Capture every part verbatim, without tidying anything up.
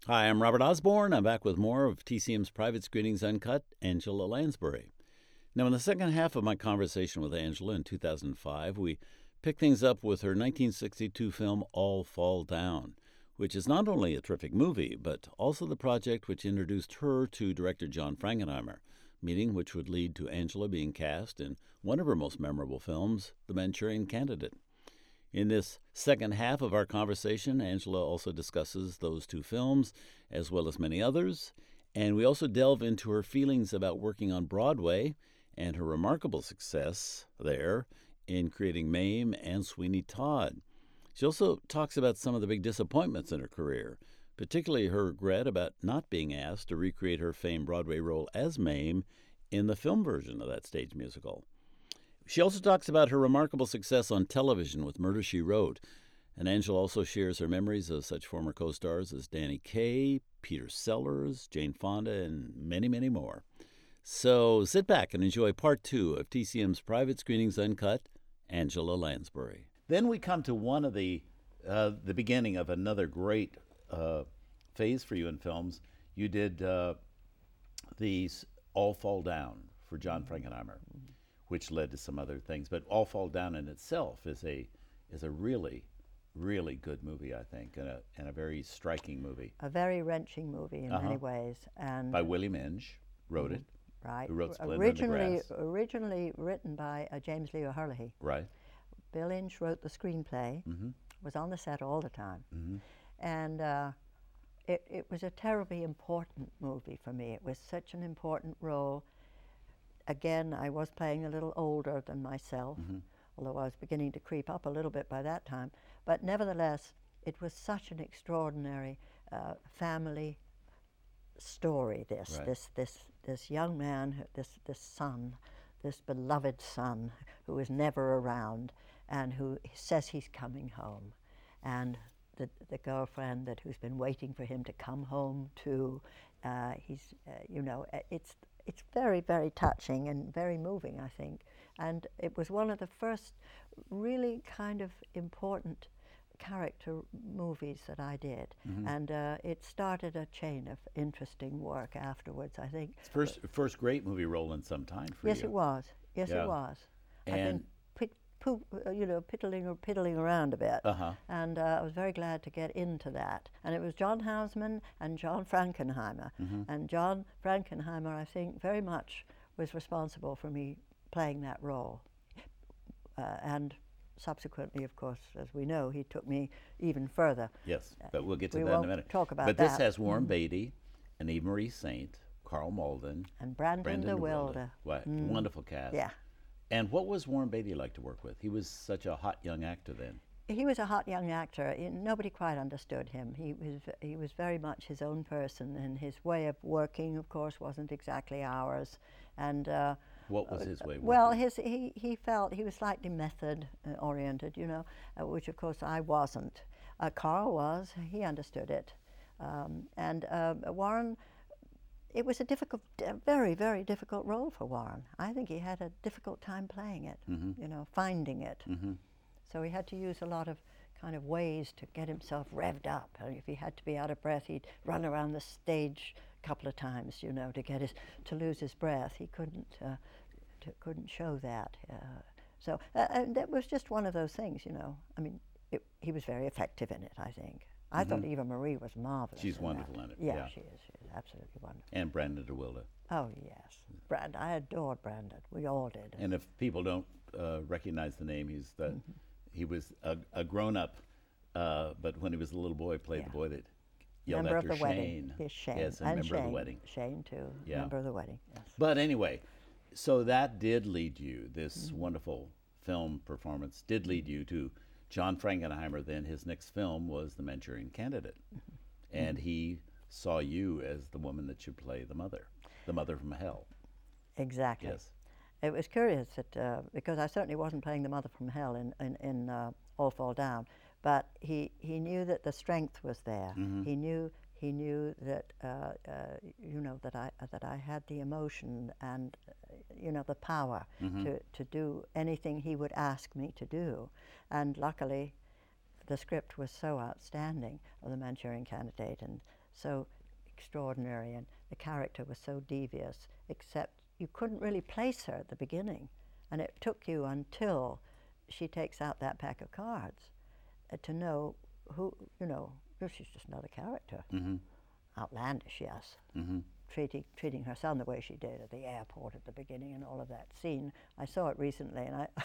Hi, I'm Robert Osborne. I'm back with more of T C M's Private Screenings Uncut, Angela Lansbury. Now, in the second half of my conversation with Angela in two thousand five, we picked things up with her nineteen sixty-two film All Fall Down, which is not only a terrific movie, but also the project which introduced her to director John Frankenheimer, meeting which would lead to Angela being cast in one of her most memorable films, The Manchurian Candidate. In this second half of our conversation, Angela also discusses those two films, as well as many others, and we also delve into her feelings about working on Broadway and her remarkable success there in creating Mame and Sweeney Todd. She also talks about some of the big disappointments in her career, particularly her regret about not being asked to recreate her famed Broadway role as Mame in the film version of that stage musical. She also talks about her remarkable success on television with Murder, She Wrote, and Angela also shares her memories of such former co-stars as Danny Kaye, Peter Sellers, Jane Fonda, and many, many more. So sit back and enjoy part two of T C M's Private Screenings Uncut, Angela Lansbury. Then we come to one of the uh, the beginning of another great uh, phase for you in films. You did uh, these All Fall Down for John Frankenheimer, which led to some other things. But All Fall Down in itself is a is a really, really good movie, I think, and a and a very striking movie. A very wrenching movie in Uh-huh. many ways, and By William Inge, wrote it. right, Who wrote Splendor originally in the Grass. originally written by uh, James Lee O'Herlihy. Right. Bill Inge wrote the screenplay. Mm-hmm. Was on the set all the time, Mm-hmm. and uh, it it was a terribly important movie for me. It was such an important role. Again, I was playing a little older than myself, Mm-hmm. although I was beginning to creep up a little bit by that time. But nevertheless, it was such an extraordinary uh, family story. This, Right. this, this, this young man, who- this, this son, this beloved son, who is never around, and who says he's coming home, and the the girlfriend that who's been waiting for him to come home to. Uh, he's, uh, you know, uh, it's it's very, very touching and very moving, I think. And it was one of the first really kind of important character movies that I did. Mm-hmm. And uh, it started a chain of interesting work afterwards, I think. It's first first great movie role in some time for Yes, you. it was. Yes, Yeah. it was. I've been And pit, poo, uh, you know, piddling or piddling around a bit. uh-huh. And uh, I was very glad to get into that. And it was John Houseman and John Frankenheimer. Mm-hmm. And John Frankenheimer, I think, very much was responsible for me playing that role. Uh, and subsequently, of course, as we know, he took me even further. Yes, but we'll get to We that in a won't minute. talk about but this that. has Warren Beatty and Eve Marie Saint, Carl Malden, And Brandon, Brandon de de Wilde. Wilde. What Mm. wonderful cast. Yeah. And what was Warren Beatty like to work with? He was such a hot young actor then. He was a hot young actor. He- Nobody quite understood him. He was he was very much his own person, and his way of working, of course, wasn't exactly ours. And uh, What was his way of well, working? his he he felt he was slightly method uh, oriented, you know, uh, which of course I wasn't. Uh, Carl was. He understood it, um, and uh, Warren. It was a difficult, a very, very difficult role for Warren. I think he had a difficult time playing it, Mm-hmm. you know, finding it. Mm-hmm. So he had to use a lot of kind of ways to get himself revved up. And if he had to be out of breath, he'd run around the stage a couple of times, you know, to get his to lose his breath. He couldn't uh, to, couldn't show that. Uh, so uh, and that was just one of those things, you know. I mean, it, he was very effective in it, I think. I thought Mhm. Eva Marie was marvelous. She's in wonderful that. in it, Yeah, yeah. she is. She is absolutely wonderful. And Brandon de Wilde. Oh yes, Brand. I adored Brandon. We all did. And if people don't uh, recognize the name, he's the Mm-hmm. he was a, a grown up, uh, but when he was a little boy, played the Yeah. boy that yelled member after of the Shane. wedding. Yes, Shane. Yes, a and member Shane. of the wedding. Shane too. Yeah. Member of the wedding. Yes. But anyway, so that did lead you, this Mm-hmm. wonderful film performance did lead you to John Frankenheimer. Then his next film was The Manchurian Candidate. Mm-hmm. And he saw you as the woman that should play the mother, the mother from hell. Exactly. Yes. It was curious that uh, because I certainly wasn't playing the mother from hell in in, in uh, All Fall Down, but he he knew that the strength was there. Mhm. He knew he knew that uh, uh, you know that I that I had the emotion and uh, you know the power Mhm. to to do anything he would ask me to do, and luckily, the script was so outstanding of The Manchurian Candidate, and so extraordinary, and the character was so devious, except you couldn't really place her at the beginning. And it took you until she takes out that pack of cards uh, to know who, you know, well, she's just another character. Mm-hmm. Outlandish, yes. Mm-hmm. Treating, treating her son the way she did at the airport at the beginning and all of that scene. I saw it recently, and I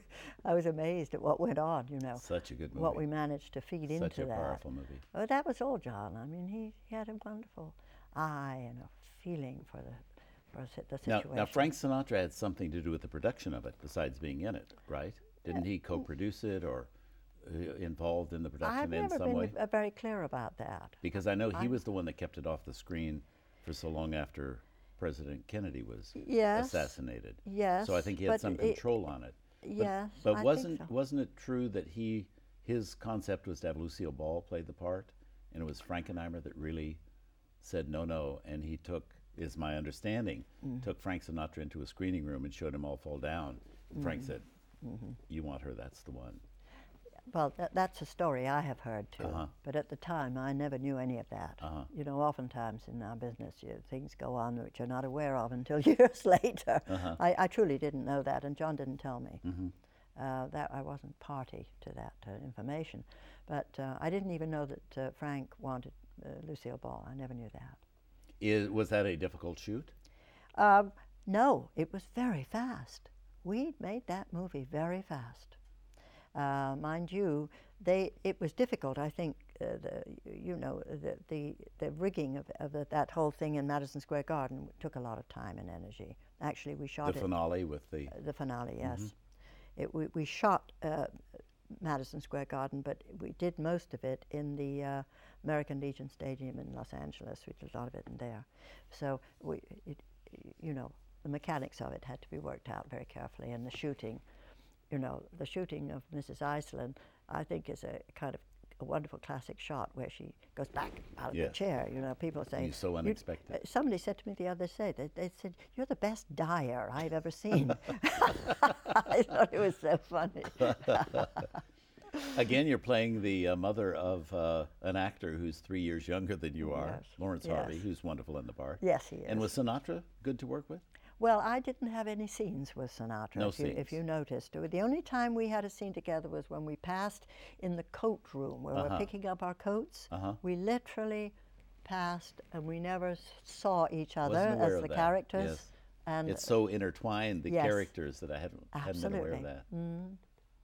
I was amazed at what went on, you know. Such a good movie. What we managed to feed Such into a that. powerful movie. Oh, that was all John. I mean, he, he had a wonderful eye and a feeling for the, for the Now, situation. now, Frank Sinatra had something to do with the production of it, besides being in it, right? Didn't he co-produce it or uh, involved in the production I've in never some been way? uh, very clear about that. Because I know he I'm- was the one that kept it off the screen for so long after President Kennedy was Yes. assassinated. Yes. So I think he had but some it- control on it. But, Yes, But I think wasn't so. wasn't it true that he his concept was to have Lucille Ball play the part, and it was Frankenheimer that really said no, no, and he took, is my understanding, Mm-hmm. took Frank Sinatra into a screening room and showed him all fall down. And Frank Mm-hmm. said, "You want her? That's the one." Well, that, that's a story I have heard too. Uh-huh. But at the time, I never knew any of that. Uh-huh. You know, oftentimes in our business, you, things go on which you're not aware of until years later. Uh-huh. I, I truly didn't know that, and John didn't tell me. Mhm. Uh, that I wasn't party to that uh, information. But uh, I didn't even know that uh, Frank wanted uh, Lucille Ball. I never knew that. Is, was that a difficult shoot? Um, no, it was very fast. We made that movie very fast. Uh, mind you, they it was difficult. I think uh, the you know the the, the rigging of, of the, that whole thing in Madison Square Garden took a lot of time and energy. Actually, we shot The it finale with the uh, the finale. Yes, it, we we shot uh, Madison Square Garden, but we did most of it in the uh, American Legion Stadium in Los Angeles. We did a lot of it in there. So we it, you know the mechanics of it had to be worked out very carefully, and the shooting. You know, the shooting of Missus Iceland, I think, is a kind of a wonderful classic shot where she goes back out of Yes. the chair. You know, people say. It's so "You-" unexpected. uh, somebody said to me the other day, they, they said, "You're the best dyer I've ever seen." I thought it was so funny. Again, you're playing the uh, mother of uh, an actor who's three years younger than you are, Yes. Lawrence Yes. Harvey, who's wonderful in the part. Yes, he is. And was Sinatra good to work with? Well, I didn't have any scenes with Sinatra, No if, you, if scenes. you noticed. The only time we had a scene together was when we passed in the coat room where Uh-huh. we're picking up our coats. Uh-huh. We literally passed and we never s- saw each other Wasn't aware as of the that, characters. yes. And It's so intertwined, the Yes. characters, that I hadn't, hadn't been aware of Absolutely. that. Mm.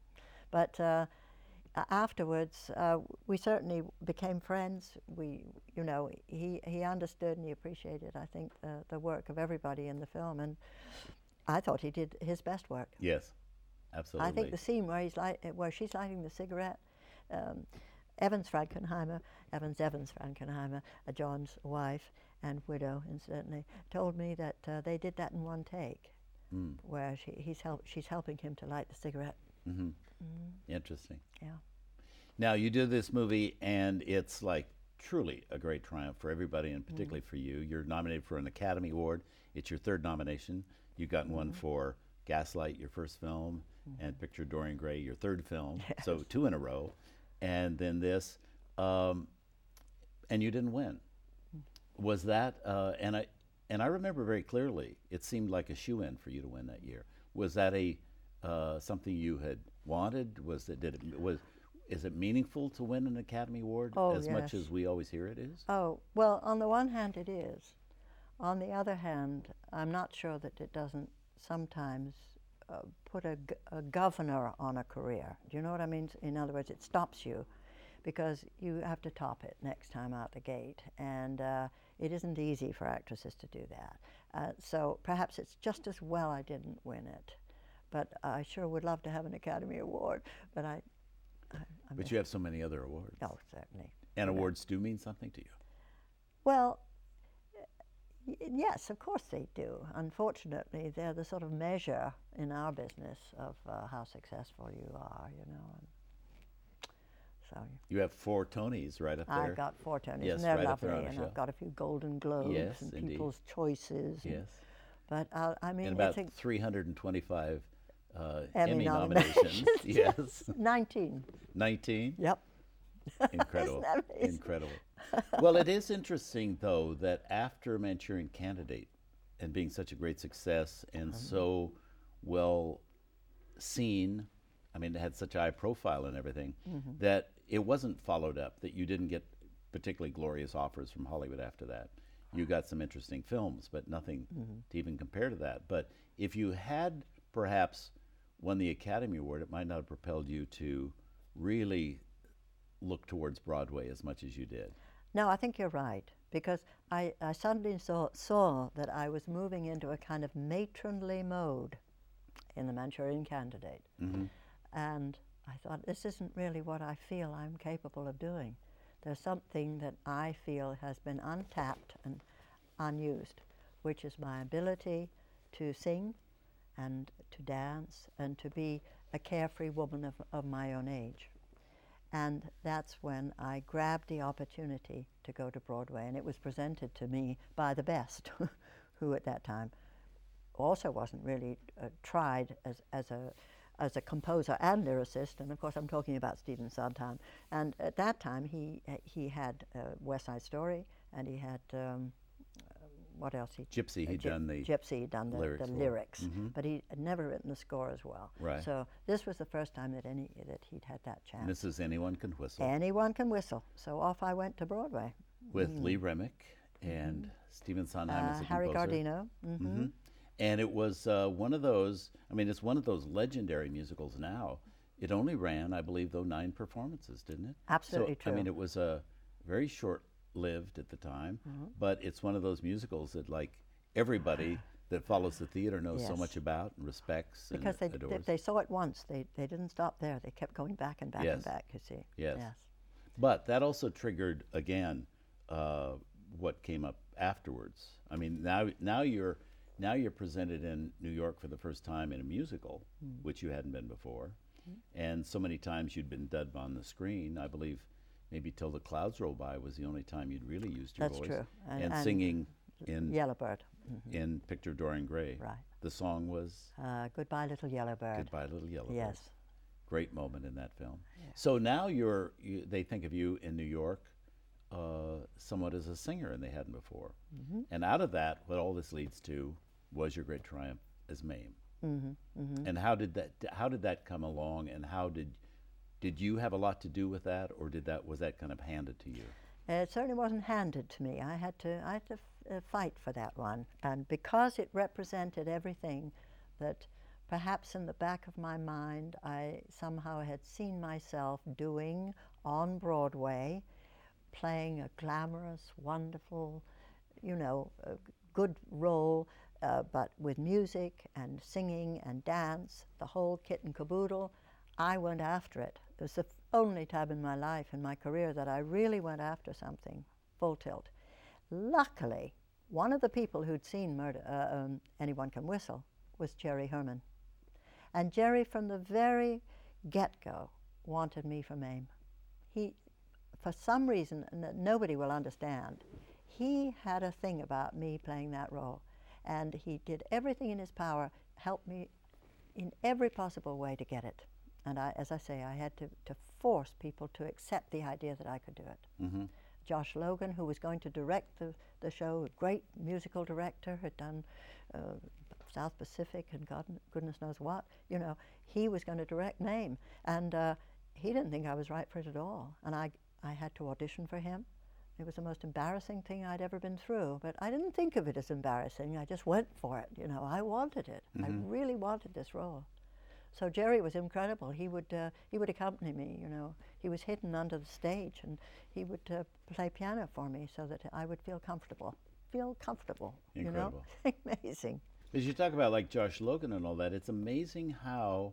But uh, a- afterwards, uh, we certainly became friends. We, you know, he, he understood and he appreciated, I think, the, the work of everybody in the film. And I thought he did his best work. Yes, absolutely. I think the scene where he's light, where she's lighting the cigarette, um, Evans Frankenheimer, Evans Evans Frankenheimer, uh, John's wife and widow, incidentally, told me that uh, they did that in one take, Mm. where she, he's help, she's helping him to light the cigarette. hmm Mm, Interesting. yeah. Now, you did this movie, and it's like truly a great triumph for everybody, and particularly for you. You're nominated for an Academy Award. It's your third nomination. You've gotten one for Gaslight, your first film, and Picture of Dorian Gray, your third film. So two in a row, and then this, um, and you didn't win. Was that? Uh, and I and I remember very clearly. It seemed like a shoe-in for you to win that year. Was that a uh, something you had wanted? Was it? Did it was? Is it meaningful to win an Academy Award Oh, as much yes. as we always hear it is? Oh, well, on the one hand, it is. On the other hand, I'm not sure that it doesn't sometimes uh, put a, g- a governor on a career. Do you know what I mean? In other words, it stops you because you have to top it next time out the gate. And uh, it isn't easy for actresses to do that. Uh, so perhaps it's just as well I didn't win it. But I sure would love to have an Academy Award. But I, I, I But miss- you have so many other awards. Oh, certainly. And you know. awards do mean something to you. Well, y- yes, of course they do. Unfortunately, they're the sort of measure in our business of uh, how successful you are, you know. And so You have four Tonys right up there. I've got four Tonys, Yes, and they're right up there lovely, on a and shelf. I've got a few Golden Globes Yes, and indeed. People's Choices. and- Yes. But uh, I mean, And about it's a three hundred twenty-five uh, Emmy Emmy nominations. nominations. Yes. nineteen. nineteen. Yep. Incredible. Isn't that amazing? Incredible. Well, it is interesting, though, that after Manchurian Candidate and being such a great success and so well seen, I mean, it had such a high profile and everything, that it wasn't followed up, that you didn't get particularly glorious offers from Hollywood after that. You got some interesting films, but nothing to even compare to that. But if you had perhaps won the Academy Award, it might not have propelled you to really look towards Broadway as much as you did. No, I think you're right, because I, I suddenly saw, saw that I was moving into a kind of matronly mode in The Manchurian Candidate. Mm-hmm. And I thought, this isn't really what I feel I'm capable of doing. There's something that I feel has been untapped and unused, which is my ability to sing and to dance and to be a carefree woman of, of my own age. And that's when I grabbed the opportunity to go to Broadway, and it was presented to me by the best, who at that time also wasn't really uh, tried as, as a as a composer and lyricist, and of course I'm talking about Stephen Sondheim. And at that time he he had uh, West Side Story, and he had um, uh, what else? He Gypsy, he'd Gy- done the Gypsy, he'd done the lyrics the for. lyrics, Mhm. but he had never written the score as well. Right. So this was the first time that any that he'd had that chance. Missus Anyone Can Whistle Anyone can whistle. So off I went to Broadway. with Lee Remick and Stephen Sondheim as Uh, the Harry composer. Gardino. Mm-hmm. hmm And it was uh, one of those, I mean, it's one of those legendary musicals now. It only ran, I believe, though, nine performances, didn't it? Absolutely so, I mean, true. it was uh, very short-lived at the time, but it's one of those musicals that, like, everybody that follows the theater knows so Yes. much about and respects Because they, and they adores. they saw it once. They they didn't stop there. They kept going back and back Yes. and back. You see. Yes. Yes. But that also triggered again uh, what came up afterwards. I mean, now now you're now you're presented in New York for the first time in a musical, which you hadn't been before, and so many times you'd been dubbed on the screen. I believe maybe Till the Clouds Roll By was the only time you'd really used your That's voice. true. And, And- and singing in Yellowbird. in Picture of Dorian Gray. Right. The song was Uh, Goodbye, Little Yellowbird. Goodbye Little Yellowbird. Yes. Great moment in that film. So now you're, you, they think of you in New York uh, somewhat as a singer, and they hadn't before. Mm-hmm. And out of that, what all this leads to was your great triumph as Mame. Mm-hmm. Mm-hmm. And how did that how did that come along? And how did did you have a lot to do with that, or did that was that kind of handed to you? It certainly wasn't handed to me. I had to I had to f- uh, fight for that one, and because it represented everything that perhaps in the back of my mind I somehow had seen myself doing on Broadway, playing a glamorous, wonderful, you know, a good role, uh, but with music and singing and dance, the whole kit and caboodle. I went after it. It was the f- only time in my life, in my career, that I really went after something full tilt. Luckily, one of the people who'd seen Murder, uh, um, Anyone Can Whistle was Jerry Herman. And Jerry, from the very get-go, wanted me for Mame. He, for some reason that nobody will understand, he had a thing about me playing that role. And he did everything in his power, helped me in every possible way to get it. And I, as I say, I had to, to force people to accept the idea that I could do it. Mm-hmm. Josh Logan, who was going to direct the, the show, a great musical director, had done uh, South Pacific and God, goodness knows what, you know, he was going to direct Mame. And uh, he didn't think I was right for it at all. And I, I had to audition for him. It was the most embarrassing thing I'd ever been through, but I didn't think of it as embarrassing. I just went for it, you know. I wanted it. Mhm. I really wanted this role. So Jerry was incredible. He would uh, he would accompany me, you know. He was hidden under the stage, and he would uh, play piano for me so that I would feel comfortable. Feel comfortable, Incredible. you know. Amazing. As you talk about like Josh Logan and all that, it's amazing how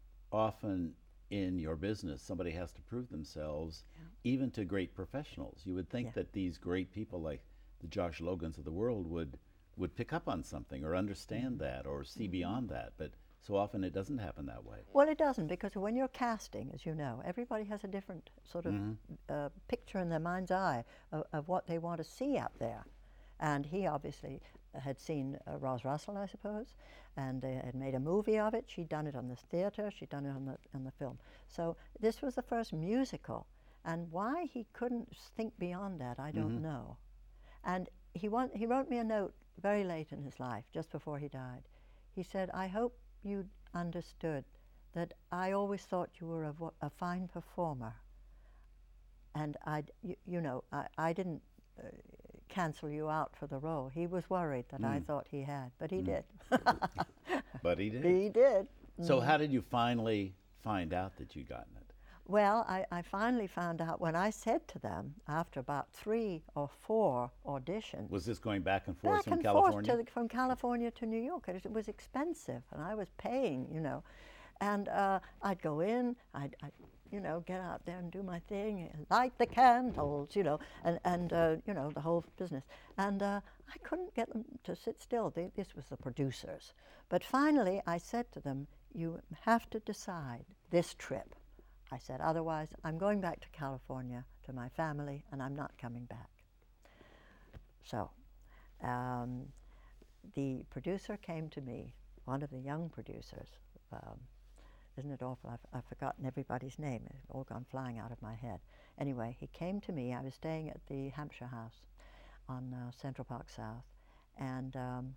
often in your business somebody has to prove themselves, even to great professionals. You would think Yeah. that these great people like the Josh Logans of the world would would pick up on something or understand that or see beyond that, but so often it doesn't happen that way. Well, it doesn't, because when you're casting, as you know, everybody has a different sort of Mhm. uh, picture in their mind's eye of, of what they want to see out there. And he obviously had seen uh, Roz Russell, I suppose, and they had made a movie of it. She'd done it on the theater, she'd done it on the, on the film. So this was the first musical. And why he couldn't think beyond that, I don't Mhm. know. And he, want, he wrote me a note very late in his life, just before he died. He said, I hope you understood that I always thought you were a, vo- a fine performer. And I, you, you know, I, I didn't uh, cancel you out for the role. He was worried that I Mm. thought he had, but he Mm. did. But he did. He did. So Mm. how did you finally find out that you'd gotten it? Well, I, I finally found out when I said to them, after about three or four auditions, Was this going back and forth back from and California? forth to the, from California to New York. It, it was expensive, and I was paying, you know. And uh, I'd go in, I'd, I'd, you know, get out there and do my thing, light the candles, you know, and, and uh, you know, the whole business. And uh, I couldn't get them to sit still. They, this was the producers. But finally, I said to them, you have to decide this trip. I said, otherwise, I'm going back to California to my family, and I'm not coming back. So um, the producer came to me, one of the young producers. Um, isn't it awful? I've, I've forgotten everybody's name. It's all gone flying out of my head. Anyway, he came to me. I was staying at the Hampshire House on uh, Central Park South, and um,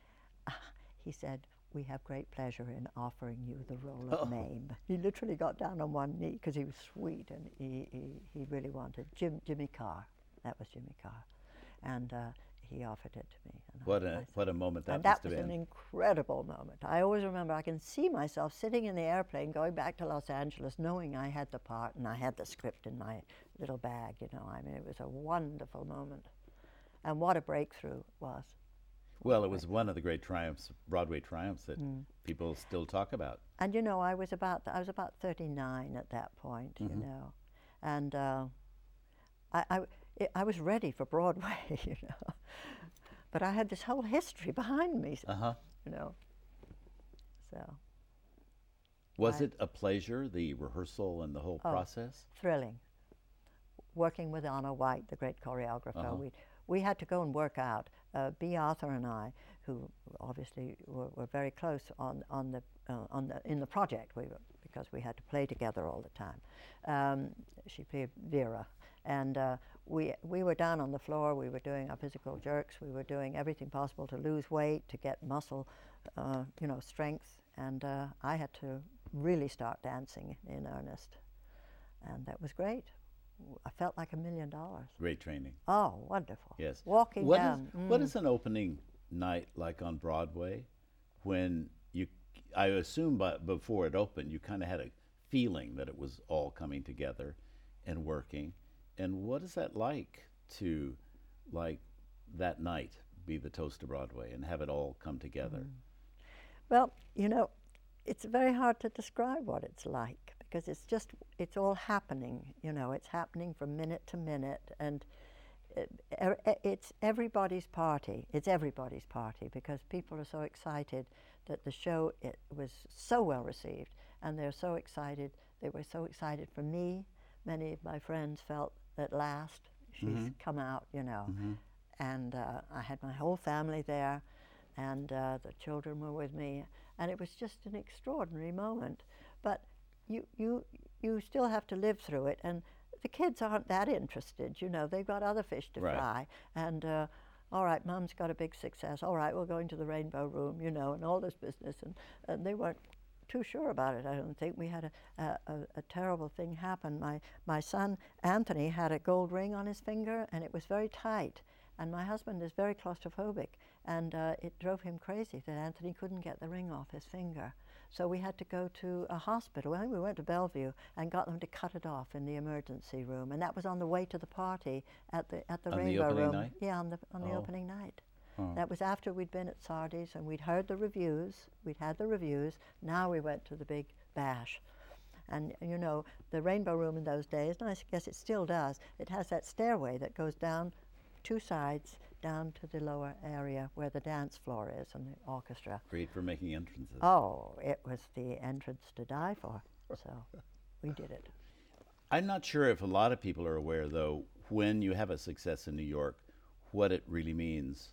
he said, we have great pleasure in offering you the role of Oh. Mame. He literally got down on one knee because he was sweet, and he, he, he really wanted Jim, Jimmy Carr. That was Jimmy Carr. And uh, he offered it to me. And What I, a I said, what a moment that and must that have was an been. incredible moment. I always remember, I can see myself sitting in the airplane going back to Los Angeles knowing I had the part and I had the script in my little bag, you know. I mean, it was a wonderful moment. And what a breakthrough it was. Well, it was one of the great triumphs, Broadway triumphs that Mm. people still talk about. And you know, I was about I was about thirty-nine at that point, Mhm. you know, and uh, I, I it, I was ready for Broadway, you know, but I had this whole history behind me, Uh huh. you know. So Was I- it a pleasure, the rehearsal and the whole Oh. process? thrilling. Working with Anna White, the great choreographer, Uh-huh. we we had to go and work out. Uh, B. Arthur and I, who obviously were, were very close on on the uh, on the in the project, we were, because we had to play together all the time. Um, she played Vera, and uh, we we were down on the floor. We were doing our physical jerks. We were doing everything possible to lose weight, to get muscle, uh, you know, strength. And uh, I had to really start dancing in earnest, and that was great. I felt like a million dollars. Great training. Oh, wonderful. Yes. Walking What is down. what mm. is an opening night like on Broadway when you, I assume but before it opened, you kind of had a feeling that it was all coming together and working. And what is that like to, like, that night be the toast of Broadway and have it all come together? Mm. Well, you know, it's very hard to describe what it's like because it's just, it's all happening, you know, it's happening from minute to minute, and it, it's everybody's party. It's everybody's party because people are so excited that the show it was so well received, and they're so excited. They were so excited for me. Many of my friends felt at last she's Mhm. come out, you know, Mhm. and uh, I had my whole family there, and uh, the children were with me, and it was just an extraordinary moment. But you you you still have to live through it, and the kids aren't that interested, you know. They've got other fish to Right. fry, and uh, all right, Mom's got a big success. All right, we're going to the Rainbow Room, you know, and all this business, and, and they weren't too sure about it. I don't think we had a, a, a, a terrible thing happen. My my son Anthony had a gold ring on his finger, and it was very tight. And my husband is very claustrophobic, and uh, it drove him crazy that Anthony couldn't get the ring off his finger. So we had to go to a hospital. I think we went to Bellevue and got them to cut it off in the emergency room. And that was on the way to the party at the at the On the Rainbow opening Room. night? Yeah, on the on the Oh. opening night. Oh. That was after we'd been at Sardi's and we'd heard the reviews. We'd had the reviews. Now we went to the big bash. And you know, the Rainbow Room in those days, and I guess it still does, it has that stairway that goes down two sides down to the lower area where the dance floor is and the orchestra. Great for making entrances. Oh, it was the entrance to die for. So we did it. I'm not sure if a lot of people are aware, though, when you have a success in New York, what it really means.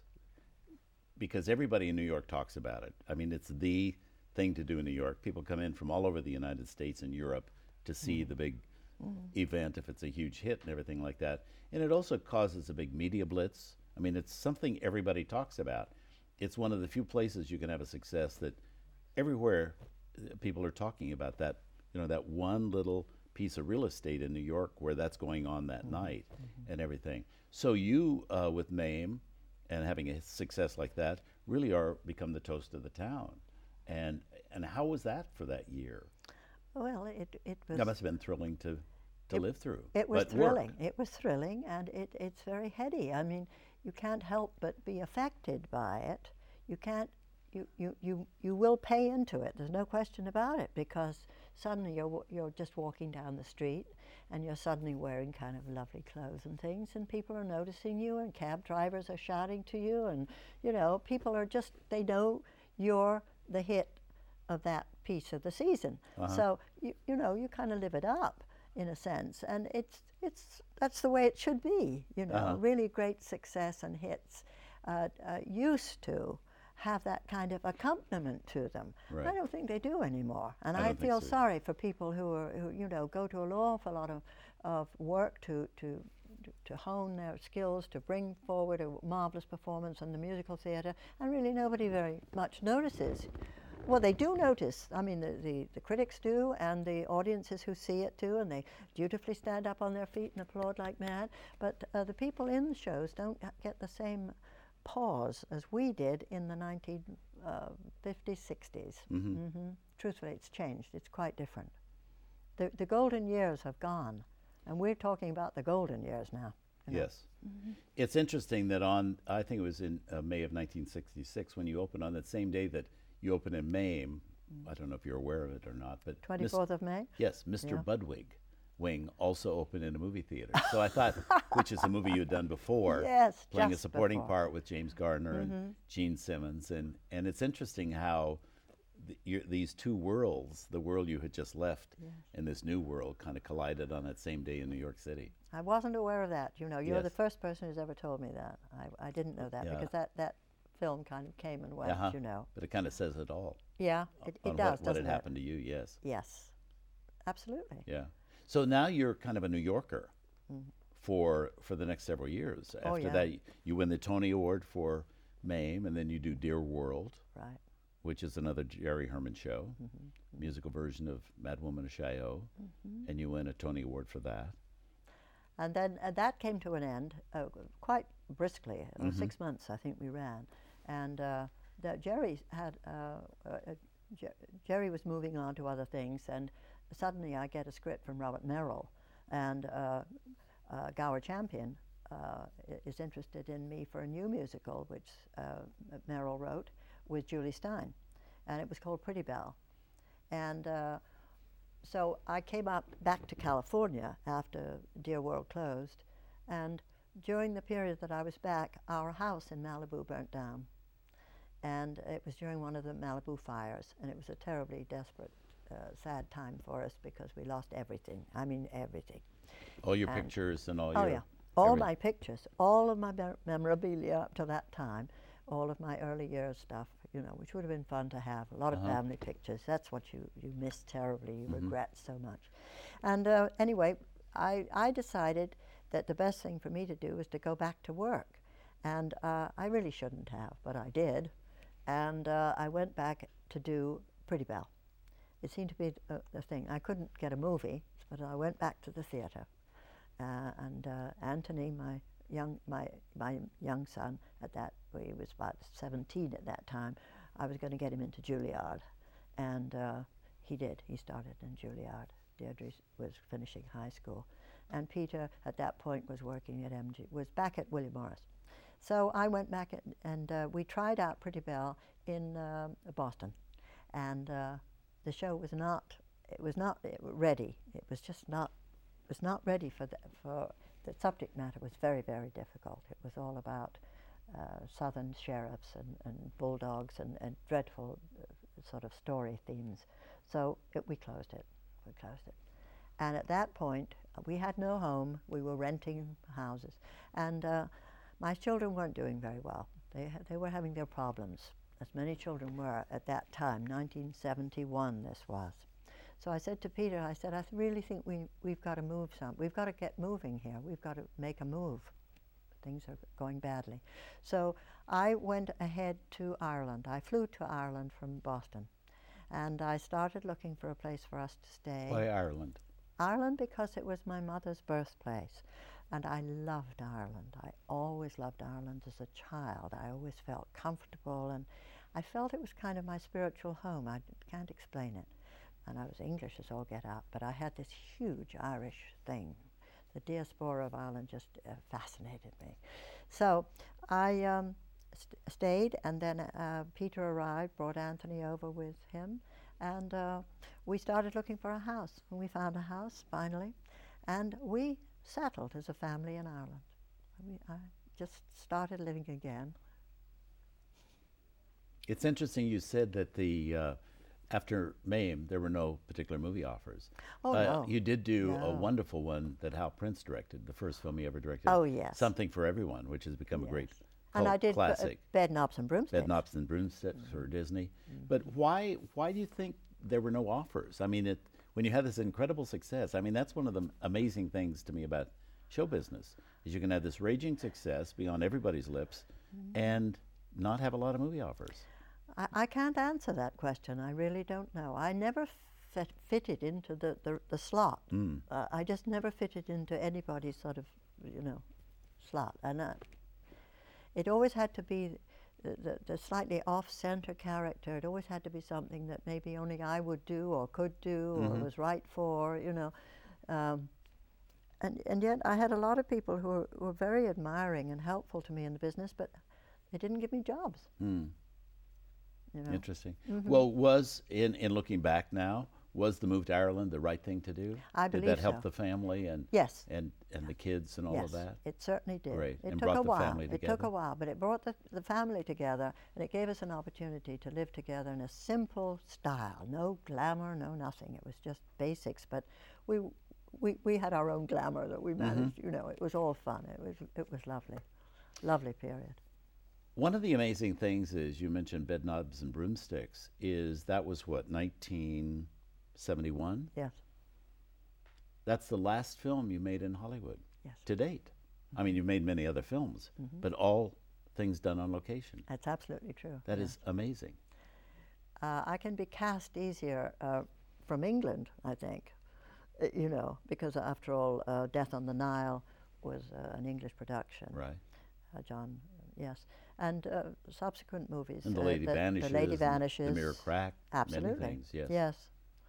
Because everybody in New York talks about it. I mean, it's the thing to do in New York. People come in from all over the United States and Europe to see Mm. the big event if it's a huge hit and everything like that. And it also causes a big media blitz. I mean, it's something everybody talks about. It's one of the few places you can have a success that everywhere uh, people are talking about that, you know, that one little piece of real estate in New York where that's going on that Mm-hmm. night and everything. So you, uh, with MAME and having a success like that, really are become the toast of the town. And and how was that for that year? Well, it, it was. That must have been thrilling to, to It- live through. It was but work. thrilling. It was thrilling, and it, it's very heady. I mean, you can't help but be affected by it. You can't. You, you, you, you will pay into it. There's no question about it, because suddenly you're wa- you're just walking down the street, and you're suddenly wearing kind of lovely clothes and things, and people are noticing you, and cab drivers are shouting to you, and you know, people are just, they know you're the hit of that piece of the season. Uh-huh. So you you know, you kind of live it up in a sense, and it's it's that's the way it should be. You know, Uh-huh. really great success and hits uh, uh, used to have that kind of accompaniment to them. Right. I don't think they do anymore, and I I, don't think feel so. sorry for people who are who you know go to an awful lot of of work to to to hone their skills, to bring forward a marvelous performance in the musical theatre, and really nobody very much notices. Well, they do notice. I mean, the, the, the critics do, and the audiences who see it do, and they dutifully stand up on their feet and applaud like mad. But uh, the people in the shows don't g- get the same pause as we did in the nineteen fifties, sixties. Mhm. hmm Truthfully, it's changed. It's quite different. The, the golden years have gone, and we're talking about the golden years now. you know. Yes. It's interesting that on, I think it was in uh, May of nineteen sixty-six, when you opened on that same day that you opened in MAME, I don't know if you're aware of it or not, but Mis- twenty-fourth of May? yes, Mister Yeah. Budwig Wing also opened in a movie theater. So I thought, which is a movie you had done before, Yes, playing a just supporting before. part with James Gardner and Gene Simmons, and and it's interesting how th- your, these two worlds, the world you had just left and this new world, kind of collided on that same day in New York City. I wasn't aware of that. You know, you're the Yes. first person who's ever told me that. I, I didn't know that Yeah. because that, that film kind of came and went, Uh-huh. you know. But it kind of says it all. Yeah, it, on it does, what, what doesn't had it? happened to you. Yes. Yes, absolutely. Yeah. So now you're kind of a New Yorker for for the next several years. Oh, After yeah. that, y- you win the Tony Award for MAME, and then you do Dear World, Right. which is another Jerry Herman show, musical version of Mad Woman of Chaillot, and you win a Tony Award for that. And then uh, that came to an end uh, quite briskly. Uh, Six months, I think we ran. And uh, that Jerry had, uh, uh, uh, Jer- Jerry was moving on to other things, and suddenly I get a script from Robert Merrill, and uh, uh, Gower Champion uh, i- is interested in me for a new musical, which uh, Merrill wrote with Julie Stein, and it was called Pretty Belle. And uh, so I came up back to California after Dear World closed, and during the period that I was back, our house in Malibu burnt down. And it was during one of the Malibu fires, and it was a terribly desperate, uh, sad time for us because we lost everything. I mean, everything. All your And- pictures and all Oh your yeah, all every- my pictures, all of my mer- memorabilia up to that time, all of my early years stuff, you know, which would have been fun to have. A lot of Uh-huh. family pictures. That's what you you miss terribly. You regret so much. And uh, anyway, I I decided that the best thing for me to do was to go back to work, and uh, I really shouldn't have, but I did, and uh, I went back to do Pretty Belle. It seemed to be a, a thing. I couldn't get a movie, but I went back to the theater. Uh, and uh, Anthony, my young my my young son at that, he was about seventeen at that time. I was going to get him into Juilliard, and uh, he did. He started in Juilliard. Deirdre s- was finishing high school, and Peter at that point was working at M G, was back at William Morris. So I went back at, and uh, we tried out Pretty Belle in um Boston, and uh, the show was not. It was not uh, ready. It was just not was not ready for the, for the subject matter was very, very difficult. It was all about uh, southern sheriffs and, and bulldogs and, and dreadful uh, sort of story themes. So it, we closed it. We closed it. And at that point, uh, we had no home. We were renting houses. And uh, my children weren't doing very well. They, ha- they were having their problems, as many children were at that time, nineteen seventy-one this was. So I said to Peter, I said, I th- really think we, we've got to move some. We've got to get moving here. We've got to make a move. Things are going badly. So I went ahead to Ireland. I flew to Ireland from Boston. And I started looking for a place for us to stay. Why Ireland? Ireland because it was my mother's birthplace. And I loved Ireland. I always loved Ireland as a child. I always felt comfortable, and I felt it was kind of my spiritual home. I can't explain it. And I was English as all get out, but I had this huge Irish thing. The diaspora of Ireland just uh, fascinated me. So I um, st- stayed, and then uh, Peter arrived, brought Anthony over with him, and uh, we started looking for a house. And we found a house, finally, and we settled as a family in Ireland. We, I just started living again. It's interesting you said that the uh, after Mame there were no particular movie offers. Oh, uh, no. You did do a No. wonderful one that Hal Prince directed, the first film he ever directed. Oh, yes. Something for Everyone, which has become a great Yes. cult And I did b- uh, classic. Bed, Knobs, and Broomsticks. Bed, Knobs, and Broomsticks for Disney. But why why do you think there were no offers? I mean, it when you had this incredible success, I mean, that's one of the amazing things to me about show business, is you can have this raging success, be on everybody's lips, and not have a lot of movie offers. I, I can't answer that question. I really don't know. I never fit, fitted into the, the, the slot. Mm. Uh, I just never fitted into anybody's sort of, you know, slot. And uh, it always had to be the, the, the slightly off-center character. It always had to be something that maybe only I would do or could do or Mhm. was right for, you know. Um, and, and yet I had a lot of people who were, were very admiring and helpful to me in the business, but they didn't give me jobs. Mm. You know? Interesting. Mhm. Well, was in in looking back now, was the move to Ireland the right thing to do? I Did believe that help so. the family and Yes. and and the kids and all yes, of that? it certainly did. Great. It And took brought a the while. family It took together? a while, but it brought the, the family together, and it gave us an opportunity to live together in a simple style. No glamour, no nothing. It was just basics, but we we, we had our own glamour that we managed. You know, it was all fun. It was it was lovely, lovely period. One of the amazing things is you mentioned Bed Knobs and Broomsticks. Is that was what nineteen seventy-one? Yes, That's the last film you made in Hollywood yes, to date. I mean, you've made many other films, Mhm. but all things done on location. that's absolutely true. That yeah. is amazing. Uh, I can be cast easier uh, from England, I think, uh, you know, because after all, uh, Death on the Nile was uh, an English production. Right. Uh, John, yes, and uh, subsequent movies. And The uh, Lady Vanishes. The Lady and Vanishes. The Mirror Crack. Absolutely. Many things, yes. Yes.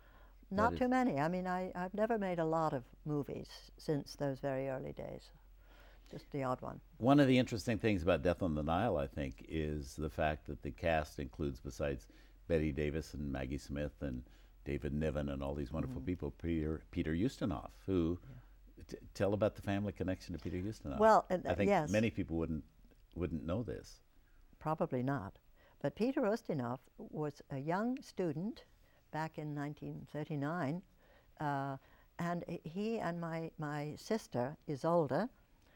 Not is- too many. I mean, I, I've never made a lot of movies since those very early days. Just the odd one. One of the interesting things about Death on the Nile, I think, is the fact that the cast includes, besides Betty Davis and Maggie Smith and David Niven and all these wonderful Mm-hmm. people, Peter, Peter Ustinov, who, t- tell about the family connection to Peter Ustinov. Well, uh, I think yes. many people wouldn't wouldn't know this. Probably not. But Peter Ustinov was a young student back in nineteen thirty-nine, uh, and h- he and my, my sister, Isolde,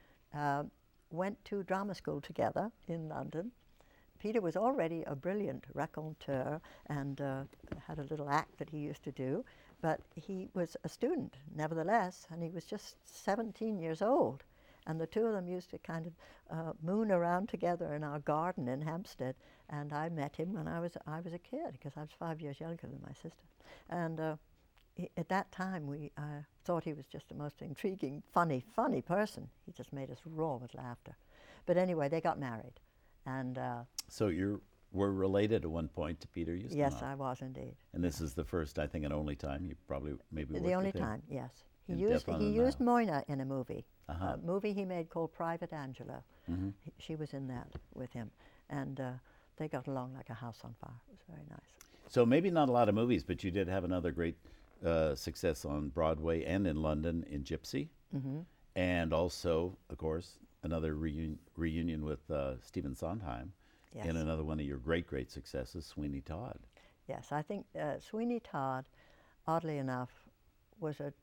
uh, went to drama school together in London. Peter was already a brilliant raconteur and uh, had a little act that he used to do, but he was a student nevertheless, and he was just seventeen years old. And the two of them used to kind of uh, moon around together in our garden in Hampstead. And I met him when I was I was a kid, because I was five years younger than my sister. And uh, he, at that time, we uh, thought he was just a most intriguing, funny, funny person. He just made us roar with laughter. But anyway, they got married, and uh, So you were related at one point to Peter Ustinov. yes, I was indeed. And this is the first, I think, and only time you probably maybe worked The only with him. time, yes. He in used Death on he the used Nile. Moina in a movie, Uh-huh. a movie he made called Private Angelo. Mhm. He, she was in that with him, and uh, they got along like a house on fire. It was very nice. So maybe not a lot of movies, but you did have another great uh, success on Broadway and in London in Gypsy, Hmm. and also, of course, another reun- reunion with uh, Stephen Sondheim, Yes. and another one of your great, great successes, Sweeney Todd. Yes, I think uh, Sweeney Todd, oddly enough, was a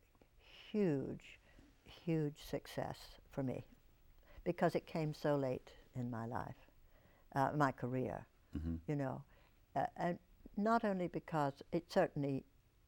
huge, huge success for me, because it came so late in my life, uh, my career, Mhm. you know, uh, and not only because it certainly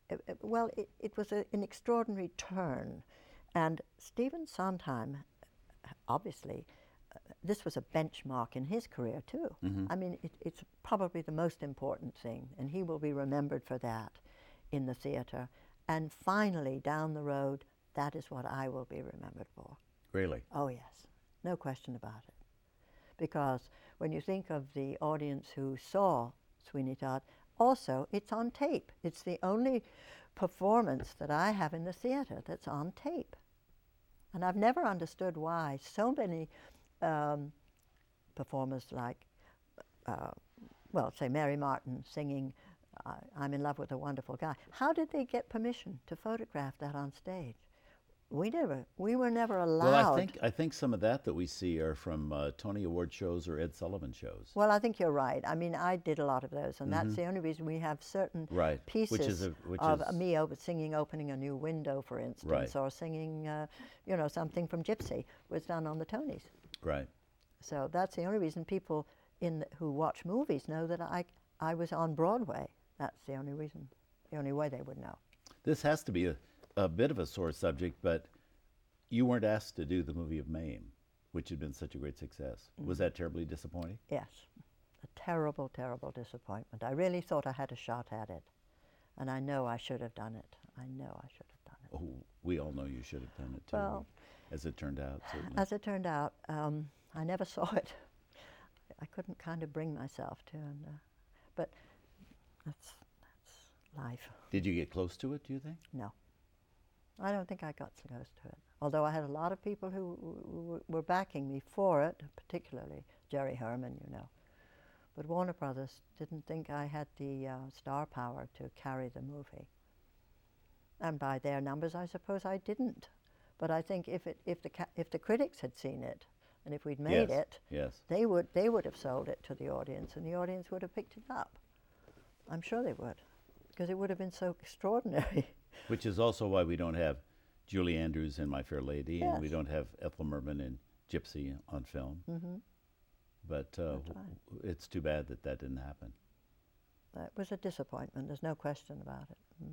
it, it- well, it, it was a, an extraordinary turn. And Stephen Sondheim, obviously, uh, this was a benchmark in his career, too. Mhm. I mean, it, it's probably the most important thing, and he will be remembered for that in the theater. And finally, down the road, that is what I will be remembered for. Really? Oh, yes, no question about it. Because when you think of the audience who saw Sweeney Todd, also, it's on tape. It's the only performance that I have in the theater that's on tape. And I've never understood why so many um, performers like, uh, well, say Mary Martin singing uh, I'm in love with a wonderful guy. How did they get permission to photograph that on stage? We never, we were never allowed. Well, I think I think some of that that we see are from uh, Tony Award shows or Ed Sullivan shows. Well, I think you're right. I mean, I did a lot of those, and that's the only reason we have certain Right, pieces which is a- which of is- me op- singing "Opening a New Window," for instance, Right. or singing, uh, you know, something from Gypsy was done on the Tonys. Right. So that's the only reason people in the, who watch movies know that I I was on Broadway. That's the only reason, the only way they would know. This has to be a, a bit of a sore subject, but you weren't asked to do the movie of Mame, which had been such a great success. Was that terribly disappointing? Yes, a terrible, terrible disappointment. I really thought I had a shot at it, and I know I should have done it. I know I should have done it. Oh, we all know you should have done it too, Well, as it turned out, certainly. As it turned out, um, I never saw it. I couldn't kind of bring myself to, and uh, but that's that's life. Did you get close to it, do you think? No, I don't think I got so close to it. Although I had a lot of people who w- w- were backing me for it, particularly Jerry Herman, you know. But Warner Brothers didn't think I had the uh, star power to carry the movie. And by their numbers, I suppose I didn't. But I think if it, if the ca- if the critics had seen it, and if we'd made Yes, it, yes. they would they would have sold it to the audience, and the audience would have picked it up. I'm sure they would, because it would have been so extraordinary. Which is also why we don't have Julie Andrews in My Fair Lady, and we Yes. don't have Ethel Merman in Gypsy on film. hmm But uh, That's right. w- it's too bad that that didn't happen. It was a disappointment. There's no question about it. Mm.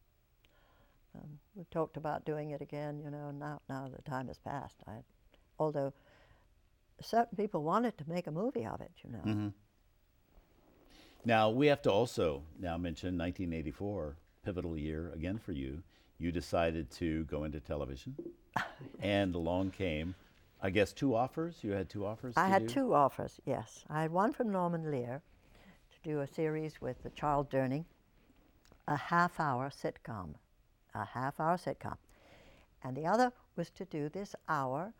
Um, we've talked about doing it again, you know. Now, now the time has passed. I, although certain people wanted to make a movie of it, you know. Mm-hmm. Now, we have to also now mention nineteen eighty-four, pivotal year again for you. You decided to go into television, and along came, I guess, two offers? You had two offers I to had do? two offers. Yes, I had one from Norman Lear to do a series with uh, Charles Durning, a half-hour sitcom, a half-hour sitcom, and the other was to do this hour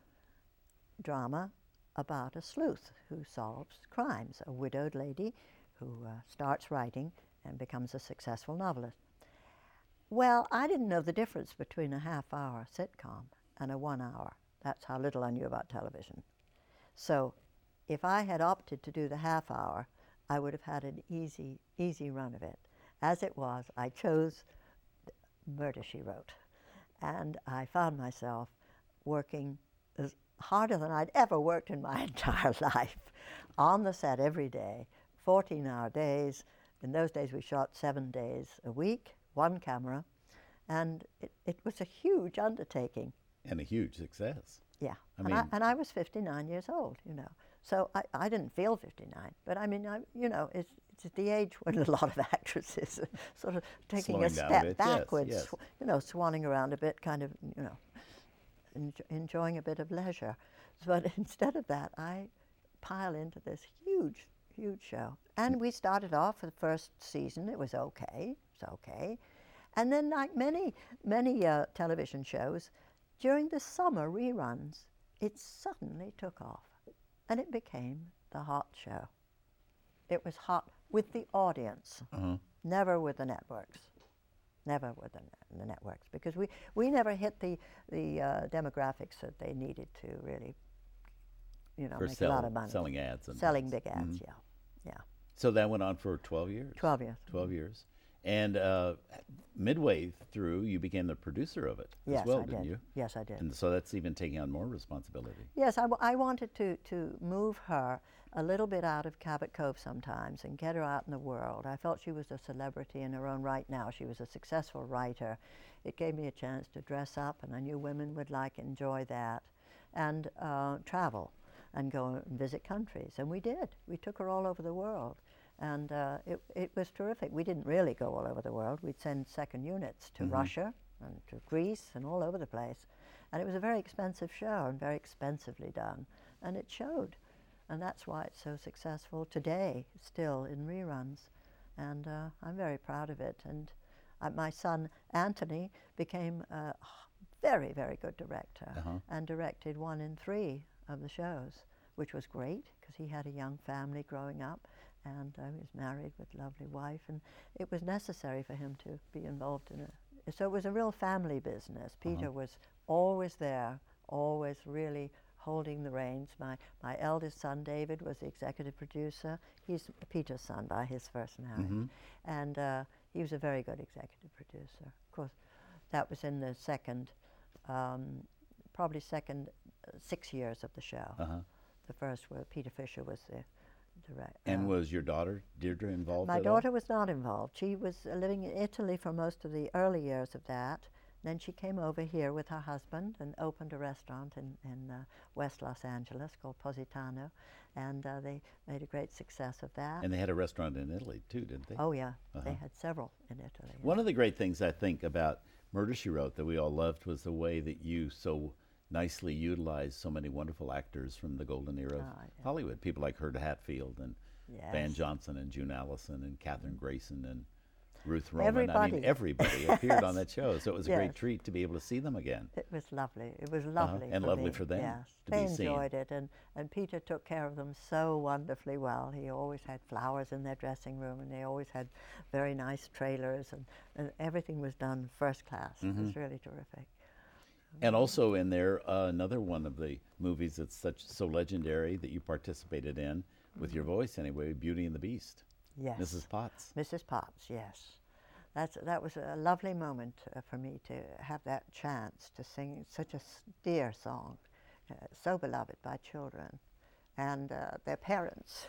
drama about a sleuth who solves crimes, a widowed lady who uh, starts writing and becomes a successful novelist. Well, I didn't know the difference between a half-hour sitcom and a one-hour. That's how little I knew about television. So if I had opted to do the half-hour, I would have had an easy, easy run of it. As it was, I chose Murder, She Wrote. And I found myself working as harder than I'd ever worked in my entire life, on the set every day, fourteen-hour days. In those days, we shot seven days a week, one camera, and it, it was a huge undertaking. And a huge success. Yeah, I and, mean- I, and I was fifty-nine years old, you know. So I, I didn't feel fifty-nine, but I mean, I, you know, it's, it's at the age when a lot of actresses are sort of taking Slowing a down a step bit, yes, backwards, yes. sw- you know, swanning around a bit, kind of, you know, enj- enjoying a bit of leisure. But instead of that, I pile into this huge, huge show. And we started off for the first season. It was okay. It's okay. And then, like many, many uh, television shows, during the summer reruns, it suddenly took off. And it became the hot show. It was hot with the audience, Uh-huh. never with the networks. Never with the, ne- the networks, because we, we never hit the, the uh, demographics that they needed to really, you know, For make a lot sell- of money. selling ads. And Selling things. big ads, Mhm. yeah. Yeah. So that went on for twelve years. twelve years. twelve years. And uh, midway through, you became the producer of it Yes, as well, I didn't did. you? Yes, I did. And so that's even taking on more responsibility. Yes, I, w- I wanted to, to move her a little bit out of Cabot Cove sometimes and get her out in the world. I felt she was a celebrity in her own right now. She was a successful writer. It gave me a chance to dress up, and I knew women would like enjoy that, and uh, travel and go and visit countries. And we did. We took her all over the world. And uh, it, it was terrific. We didn't really go all over the world. We'd send second units to Mhm. Russia and to Greece and all over the place. And it was a very expensive show and very expensively done. And it showed. And that's why it's so successful today, still in reruns. And uh, I'm very proud of it. And uh, my son, Anthony, became a very, very good director Uh-huh. and directed one in three of the shows, which was great because he had a young family growing up, and uh, he was married with a lovely wife, and it was necessary for him to be involved in it. So it was a real family business. Peter Uh-huh. was always there, always really holding the reins. My, my eldest son, David, was the executive producer. He's Peter's son by his first marriage. Mhm. And uh, he was a very good executive producer. Of course, that was in the second, um, probably second uh, six years of the show. Uh-huh. The first where Peter Fisher was the director. And was your daughter, Deirdre, involved My at daughter all? was not involved. She was uh, living in Italy for most of the early years of that. Then she came over here with her husband and opened a restaurant in, in uh, West Los Angeles called Positano, and uh, they made a great success of that. And they had a restaurant in Italy, too, didn't they? Oh, yeah. They Uh-huh. had several in Italy. yeah. One of the great things I think about Murder, She Wrote that we all loved was the way that you so nicely utilized so many wonderful actors from the golden era of Ah, yeah. Hollywood. People like Herb Hatfield and Van Yes. Johnson and June Allison and Katherine Grayson and Ruth Roman. I mean, Everybody. everybody appeared on Yes. that show. So it was a great Yes. treat to be able to see them again. It was lovely. It was lovely. and for lovely me. for them Yes. to they be seen. enjoyed it, and, and Peter took care of them so wonderfully well. He always had flowers in their dressing room, and they always had very nice trailers, and, and everything was done first class. It Mm-hmm. was really terrific. And also in there, uh, another one of the movies that's such so legendary that you participated in, with your voice anyway, Beauty and the Beast. Yes. Missus Potts. Missus Potts, yes. That's, that was a lovely moment uh, for me to have that chance to sing such a s- dear song, uh, so beloved by children and uh, their parents.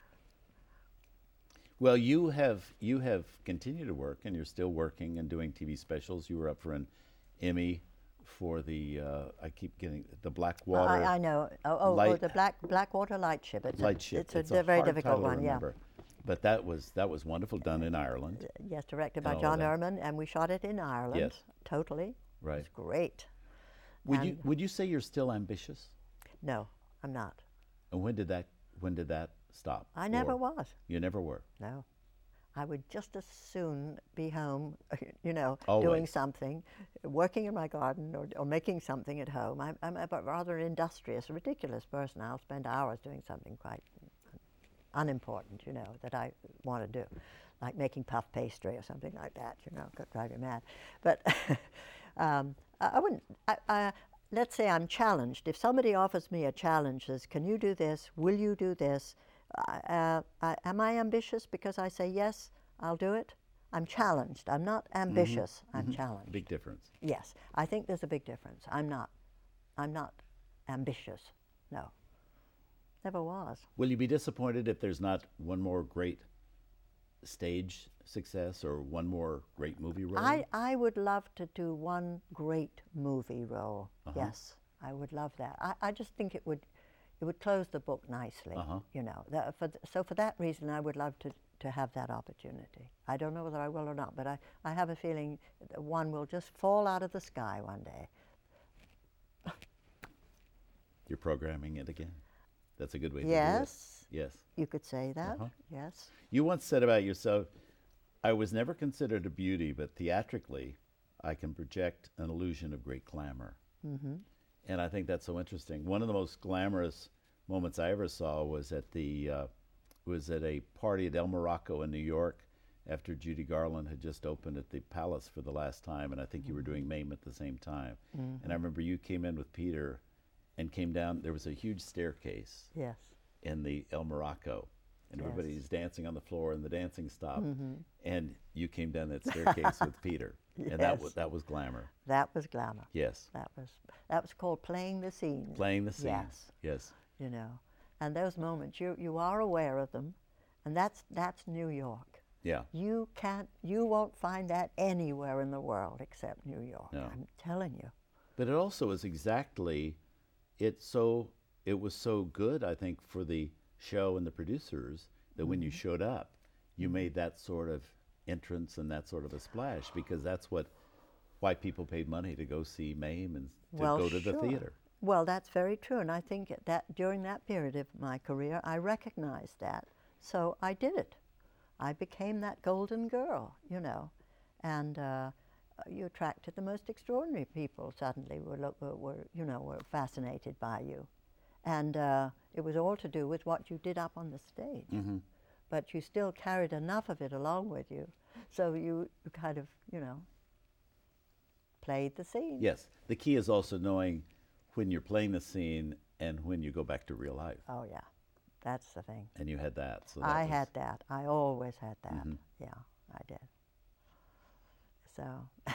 Well, you have you have continued to work, and you're still working and doing T V specials. You were up for an Emmy for the uh, I keep getting the Blackwater I, I know. Oh, oh, oh, Light- the Black Blackwater Light Ship. It's Light a, Ship. It's a, It's di- very hard difficult title to one. Yeah. remember. But that was that was wonderful, done in Ireland, Yes, directed And by all of John that. Erman, and we shot it in Ireland. Yes. Totally. right? It's great. Would you and- would you say you're still ambitious? No, I'm not. And when did that when did that stop? I never Or was. You never were. No. I would just as soon be home, you know, doing Always. something, working in my garden or, or making something at home. I'm, I'm a b- rather industrious, ridiculous person. I'll spend hours doing something quite unimportant, you know, that I want to do, like making puff pastry or something like that, you know, could drive you mad. But um, I, I wouldn't, I, I, let's say I'm challenged. If somebody offers me a challenge, says, can you do this? Will you do this? Uh, I, am I ambitious because I say yes, I'll do it? I'm challenged. I'm not ambitious. I'm challenged. Big difference. Yes, I think there's a big difference. I'm not. I'm not ambitious. No. Never was. Will you be disappointed if there's not one more great stage success or one more great movie role? I, I would love to do one great movie role. Yes, I would love that. I, I just think it would it would close the book nicely. Uh-huh. You know. That, for th- so for that reason, I would love to, to have that opportunity. I don't know whether I will or not, but I, I have a feeling that one will just fall out of the sky one day. You're programming it again. That's a good way to Yes, do it. Yes. you could say that. Uh-huh. Yes. You once said about yourself, I was never considered a beauty, but theatrically, I can project an illusion of great glamour. Mm-hmm. And I think that's so interesting. One of the most glamorous moments I ever saw was at the uh, was at a party at El Morocco in New York after Judy Garland had just opened at the Palace for the last time, and I think you were doing MAME at the same time. Mm-hmm. And I remember you came in with Peter and came down. There was a huge staircase Yes. in the El Morocco, and Yes. everybody's dancing on the floor, and the dancing stopped, Mm-hmm. and you came down that staircase with Peter, and that was Yes. that was glamour. That was glamour. Yes, That was that was called playing the scenes. playing the scenes. Yes. Yes. You know, and those moments you you are aware of them, and that's that's New York. Yeah. You can't you won't find that anywhere in the world except New York. No. I'm telling you. But it also is exactly, it's so, it was so good, I think, for the show and the producers that when you showed up, you made that sort of entrance and that sort of a splash, because that's what, why people paid money to go see Mame and to Well, go to the sure. theater. Well, that's very true, and I think that during that period of my career, I recognized that, so I did it. I became that golden girl, you know, and uh, you attracted the most extraordinary people. Suddenly, were, lo- were, were you know, were fascinated by you, and uh, it was all to do with what you did up on the stage. Mm-hmm. But you still carried enough of it along with you, so you kind of, you know, played the scene. Yes. The key is also knowing when you're playing the scene and when you go back to real life. Oh yeah, that's the thing. And you had that. So that I was, had that. I always had that. Mhm. Yeah, I did. So,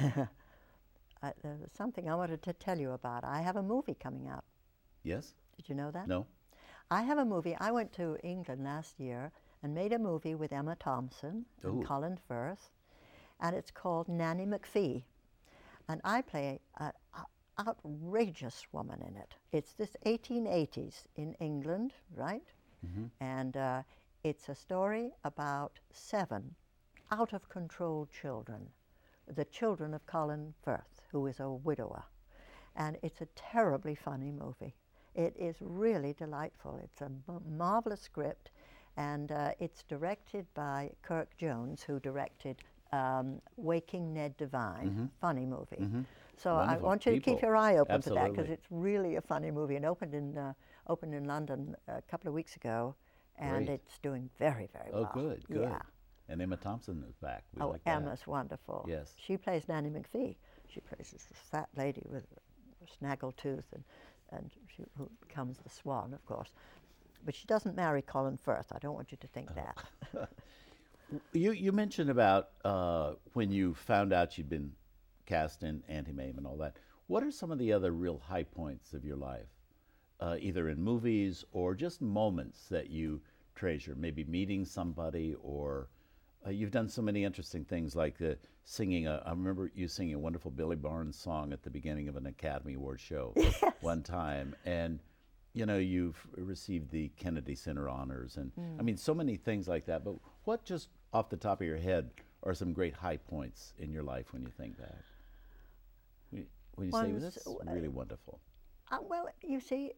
I, there was something I wanted to tell you about. I have a movie coming out. Yes? Did you know that? No? I have a movie. I went to England last year and made a movie with Emma Thompson Ooh. and Colin Firth, and it's called Nanny McPhee. And I play an outrageous woman in it. It's this eighteen eighties in England, right? Mm-hmm. And uh, it's a story about seven out-of-control children, the children of Colin Firth, who is a widower. And it's a terribly funny movie. It is really delightful. It's a m- marvelous script, and uh, it's directed by Kirk Jones, who directed um, Waking Ned Devine, Mhm. funny movie. Mhm. So Wonderful. I want you to keep People. your eye open for that, because Absolutely. it's really a funny movie. It opened in uh, opened in London a couple of weeks ago, and Great. it's doing very, very Oh, well. good, good. Yeah. And Emma Thompson is back. We Oh, like that. Emma's wonderful. Yes. She plays Nanny McPhee. She plays this fat lady with a snaggle tooth, and, and she who becomes the swan, of course. But she doesn't marry Colin Firth. I don't want you to think that. You you mentioned about uh, when you found out you'd been cast in Anti-Mame and all that. What are some of the other real high points of your life, uh, either in movies or just moments that you treasure? Maybe meeting somebody, or uh, you've done so many interesting things, like uh, singing. A, I remember you singing a wonderful Billy Barnes song at the beginning of an Academy Award show Yes. one time, and you know you've received the Kennedy Center honors, and I mean so many things like that. But what, just off the top of your head, are some great high points in your life when you think back? When you, when you say, well, Ones- that's really wonderful. Uh, well, you see,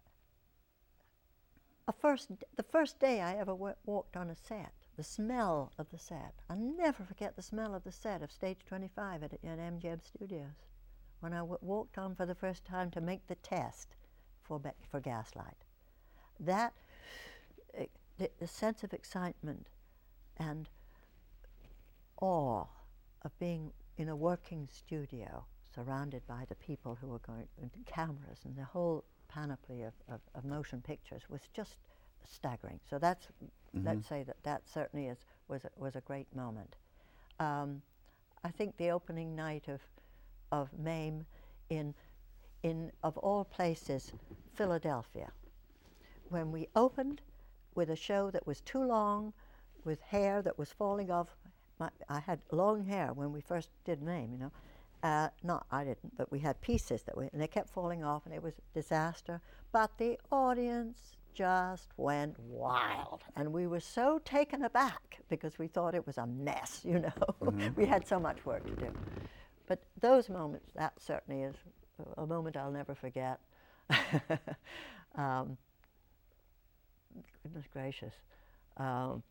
a first, the first day I ever wa- walked on a set, the smell of the set. I'll never forget the smell of the set of Stage twenty-five at, at M G M Studios, when I w- walked on for the first time to make the test for, Be- for Gaslight. That, uh, the, the sense of excitement and awe of being in a working studio surrounded by the people who were going, and the cameras and the whole panoply of, of, of motion pictures was just staggering. So that's, Mhm. let's say that that certainly is, was, a, was a great moment. Um, I think the opening night of, of Mame in, in, of all places, Philadelphia, when we opened with a show that was too long, with hair that was falling off. My, I had long hair when we first did Mame, you know. Uh, not I didn't, but we had pieces that we, and they kept falling off, and it was a disaster. But the audience just went wild, and we were so taken aback because we thought it was a mess, you know. Mhm. We had so much work to do. But those moments, that certainly is a moment I'll never forget. um, goodness gracious. Um,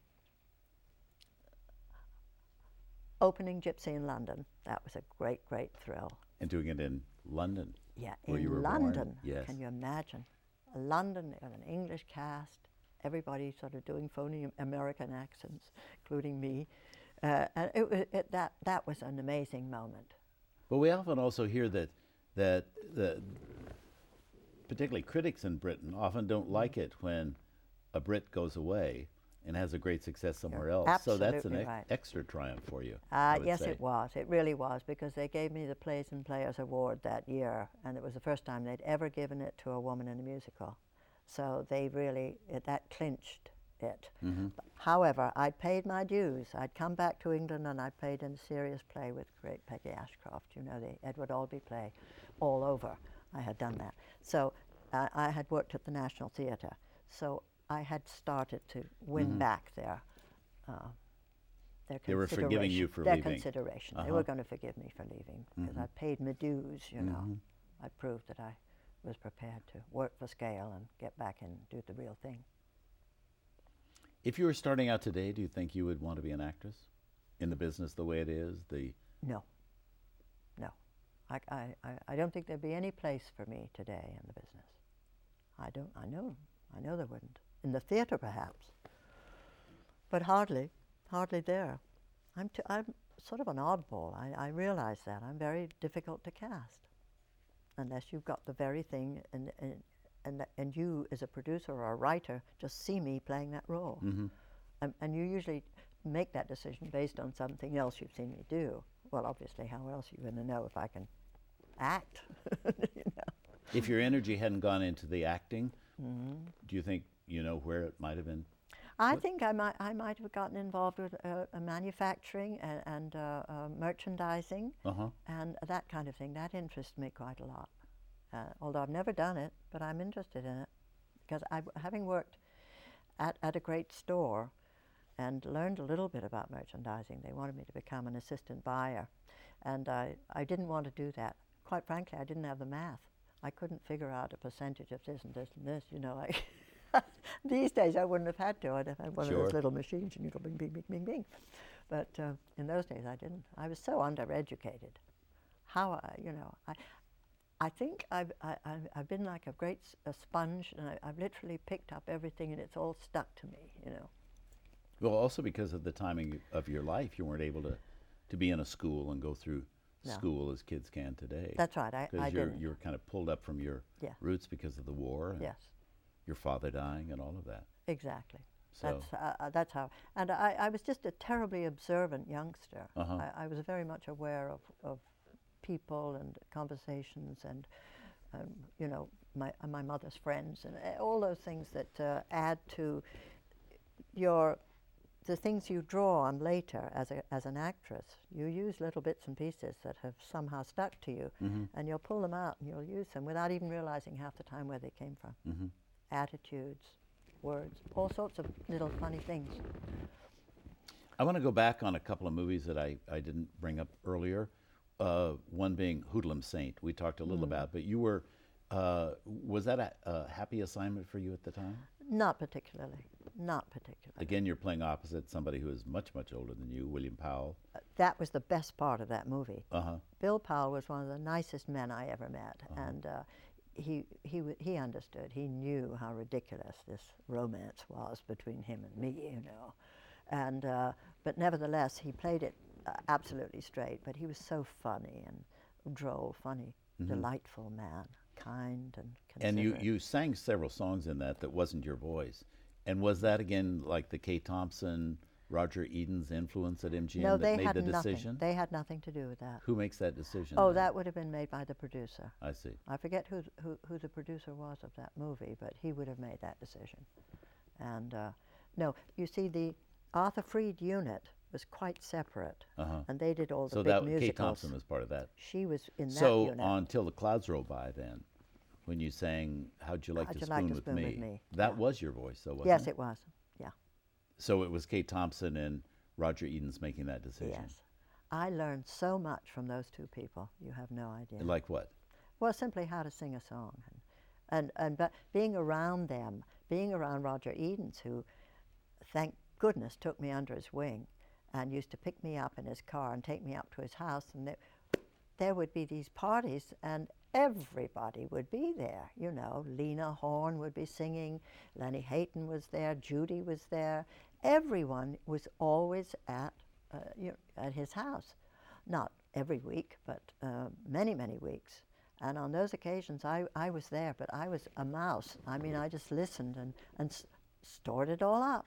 opening Gypsy in London, that was a great, great thrill. And doing it in London. Yeah, Where in you were born, London, yes. can you imagine? London, with an English cast, everybody sort of doing phony American accents, including me. Uh, and it, wa- it, that, that was an amazing moment. But we often also hear that that the particularly critics in Britain often don't like it when a Brit goes away and has a great success somewhere else. So that's an absolutely ex- right. extra triumph for you. I Uh, would yes, say. it was. It really was, because they gave me the Plays and Players Award that year, and it was the first time they'd ever given it to a woman in a musical. So they really, it, that clinched it. Mm-hmm. However, I'd paid my dues. I'd come back to England and I'd played in a serious play with great Peggy Ashcroft, you know, the Edward Albee play, all over. I had done that. So uh, I had worked at the National Theatre. So I had started to win Mhm. back their uh, their They were forgiving you consideration- for their leaving. consideration. They Uh-huh. were going to forgive me for leaving because Mhm. I paid my dues, you know. Mhm. I proved that I was prepared to work for scale and get back and do the real thing. If you were starting out today, do you think you would want to be an actress in the business the way it is? The No, no. I, I, I- I don't think there'd be any place for me today in the business. I don't, I know, I know there wouldn't. In the theatre, perhaps, but hardly, hardly there. I'm, t- I'm sort of an oddball. I, I realize that. I'm very difficult to cast unless you've got the very thing, and, and, and, and you, as a producer or a writer, just see me playing that role. mm-hmm. Um, and you usually make that decision based on something else you've seen me do. Well, obviously, how else are you going to know if I can act? you know? If your energy hadn't gone into the acting, Mhm. do you think you know where it might have been? I What- think I might, I might have gotten involved with uh, uh, manufacturing and, and uh, uh, merchandising Uh huh. and that kind of thing. That interests me quite a lot. Uh, although I've never done it, but I'm interested in it because I, having worked at, at a great store and learned a little bit about merchandising, they wanted me to become an assistant buyer, and I, I didn't want to do that. Quite frankly, I didn't have the math. I couldn't figure out a percentage of this and this and this, you know, like these days I wouldn't have had to. I'd have had one of Sure. those little machines and you go bing, bing, bing, bing, bing. But uh, in those days I didn't. I was so undereducated. How, I, you know, I, I think I've, I, I've, I've been like a great s- a sponge, and I, I've literally picked up everything and it's all stuck to me, you know. Well, also because of the timing of your life, you weren't able to, to be in a school and go through No. school as kids can today. That's right, I, I Because you're, didn't. you're kind of pulled up from your Yeah. roots because of the war and Yes, your father dying and all of that. exactly. So, That's, uh, uh, that's how, and I, I was just a terribly observant youngster. Uh-huh. I, I was very much aware of, of people and conversations and, um, you know, my, uh, my mother's friends and uh, all those things that uh, add to your, the things you draw on later as, a, as an actress. You use little bits and pieces that have somehow stuck to you, mm-hmm, and you'll pull them out and you'll use them without even realizing half the time where they came from. mm-hmm. Attitudes, words, all sorts of little funny things. I want to go back on a couple of movies that I, I didn't bring up earlier. Uh, one being Hoodlum Saint, we talked a little Mm. about, but you were, uh, was that a, a happy assignment for you at the time? Not particularly. Not particularly. Again, you're playing opposite somebody who is much, much older than you, William Powell. Uh, that was the best part of that movie. Uh huh. Bill Powell was one of the nicest men I ever met, Uh-huh. and uh, he he w- he understood. He knew how ridiculous this romance was between him and me, you know, and uh, but nevertheless he played it uh, absolutely straight. But he was so funny and droll, funny, Mhm. delightful man, kind and And you, considerate. you sang several songs in that that wasn't your voice. And was that again like the Kay Thompson, Roger Eden's influence at M G M no, that they made had the nothing. decision? They had nothing to do with that. Who makes that decision? Oh, then? that would have been made by the producer. I see. I forget who, who, who the producer was of that movie, but he would have made that decision. And uh, no, you see, the Arthur Freed unit was quite separate, Uh huh. and they did all the So big that Kay musicals. Thompson was part of that. She was in that So unit. on Till the Clouds Roll By, then, when you sang "How'd You Like, How'd to, You spoon like to with Spoon Me," with Me, that yeah. was your voice, though, wasn't Yes, it? it was. Yeah. So it was Kay Thompson and Roger Eden's making that decision. Yes. I learned so much from those two people. You have no idea. Like what? Well, simply how to sing a song, and and and but being around them, being around Roger Edens, who, thank goodness, took me under his wing, and used to pick me up in his car and take me up to his house, and there, there would be these parties, and everybody would be there. You know, Lena Horne would be singing, Lenny Hayton was there, Judy was there. Everyone was always at uh, you know, at his house, not every week, but uh, many many weeks. And on those occasions, I, I was there, but I was a mouse. I mean, I just listened and, and s- stored it all up,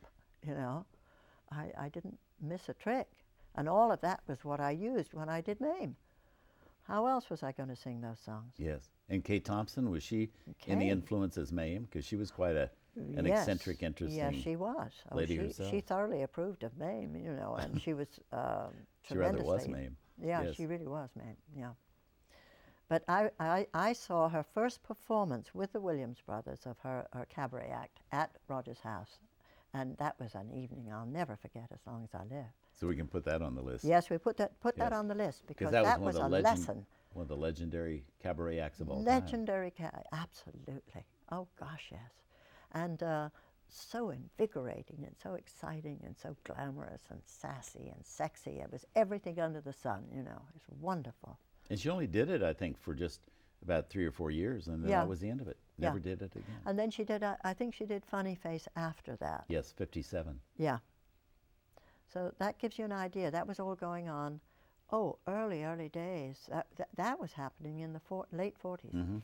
you know. I, I didn't miss a trick. And all of that was what I used when I did Mame. How else was I going to sing those songs? Yes. And Kate Thompson, was she any Kate. influence as Mame? Because she was quite a an Yes. eccentric, interesting Yes, she was. Oh, lady she, herself. She thoroughly approved of Mame, you know, and she was um, She rather was tremendously- Mame. Yeah, Yes. she really was Mame, yeah. But I, I, I saw her first performance with the Williams Brothers of her, her cabaret act at Rogers House. And that was an evening I'll never forget as long as I live. So we can put that on the list. Yes, we put that put that Yes. on the list because that was that one was of the a legend- lesson. One of the legendary cabaret acts of all time. Legendary, ca- absolutely. Oh gosh, yes, and uh, so invigorating and so exciting and so glamorous and sassy and sexy. It was everything under the sun, you know. It was wonderful. And she only did it, I think, for just about three or four years, and then Yeah. that was the end of it. Yeah. Never did it again. And then she did. Uh, I think she did Funny Face after that. Yes, fifty-seven. Yeah. So that gives you an idea. That was all going on. Oh, early, early days. That that, that was happening in the for, late forties. Mm-hmm.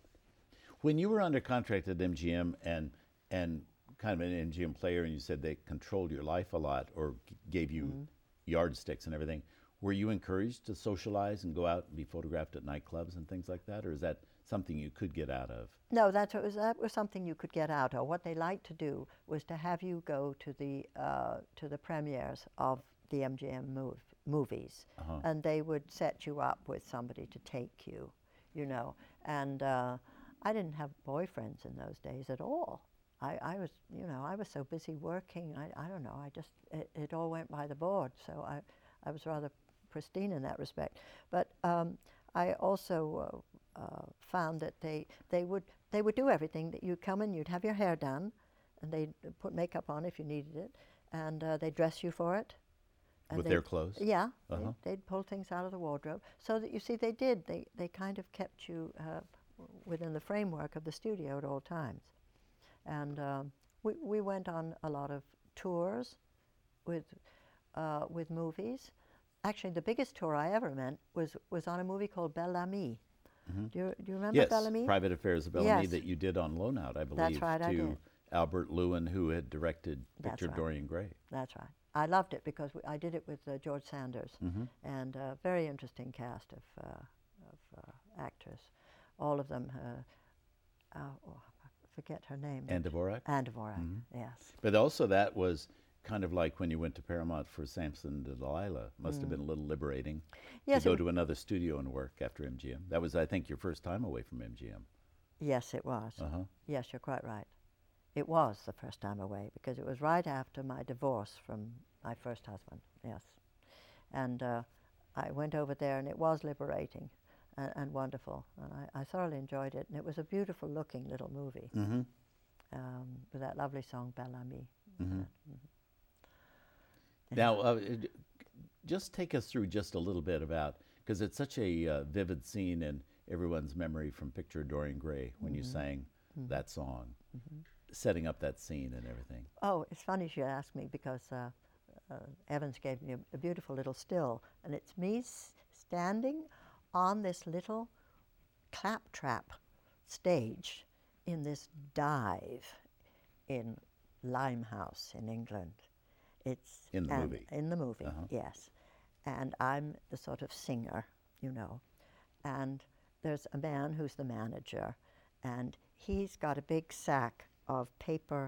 When you were under contract at M G M and and kind of an M G M player, and you said they controlled your life a lot or g- gave you Mm-hmm. yardsticks and everything, were you encouraged to socialize and go out and be photographed at nightclubs and things like that, or is that something you could get out of? No, that's what was that was something you could get out of. What they liked to do was to have you go to the uh, to the premieres of the M G M mov- movies, Uh-huh. and they would set you up with somebody to take you, you know. And uh, I didn't have boyfriends in those days at all. I, I was, you know, I was so busy working. I, I don't know. I just it, it all went by the board. So I I was rather pristine in that respect. But um, I also uh, uh, found that they they would they would do everything. That you'd come in, you'd have your hair done, and they'd put makeup on if you needed it, and uh, they'd dress you for it. And With they'd- their clothes? Yeah, Uh-huh. they'd, they'd pull things out of the wardrobe. So that you see, they did. They they kind of kept you uh, within the framework of the studio at all times. And um, we we went on a lot of tours with uh, with movies. Actually, the biggest tour I ever went was was on a movie called Belle Amie. Do you do you remember Yes, Belle Amie? Private Affairs of Bellamy Yes. that you did on loan out, I believe, right, I to did. Albert Lewin, who had directed That's Picture of right. Dorian Gray. That's right. I loved it because we, I did it with uh, George Sanders, and a very interesting cast of uh, of uh, actors. All of them. Uh, uh, oh, I forget her name. Anne Dvorak. Anne Dvorak. Yes. But also that was kind of like when you went to Paramount for Samson and Delilah. Must have been a little liberating Mm. Yes, to it go w- to another studio and work after M G M. That was, I think, your first time away from M G M. Yes, it was. Uh-huh. Yes, you're quite right. It was the first time away because it was right after my divorce from my first husband. Yes, and uh, I went over there, and it was liberating and, and wonderful, and I, I thoroughly enjoyed it. And it was a beautiful-looking little movie Mm-hmm. um, with that lovely song "Belle Amie." Mm-hmm. Mhm. Now, uh, d- just take us through just a little bit about, because it's such a uh, vivid scene in everyone's memory from Picture of Dorian Gray when you sang that song, setting up that scene and everything. Oh, it's funny you should ask me because uh, uh, Evans gave me a, a beautiful little still, and it's me s- standing on this little claptrap stage in this dive in Limehouse in England. It's In the and- movie? In the movie, Uh-huh. yes. And I'm the sort of singer, you know. And there's a man who's the manager, and he's got a big sack of paper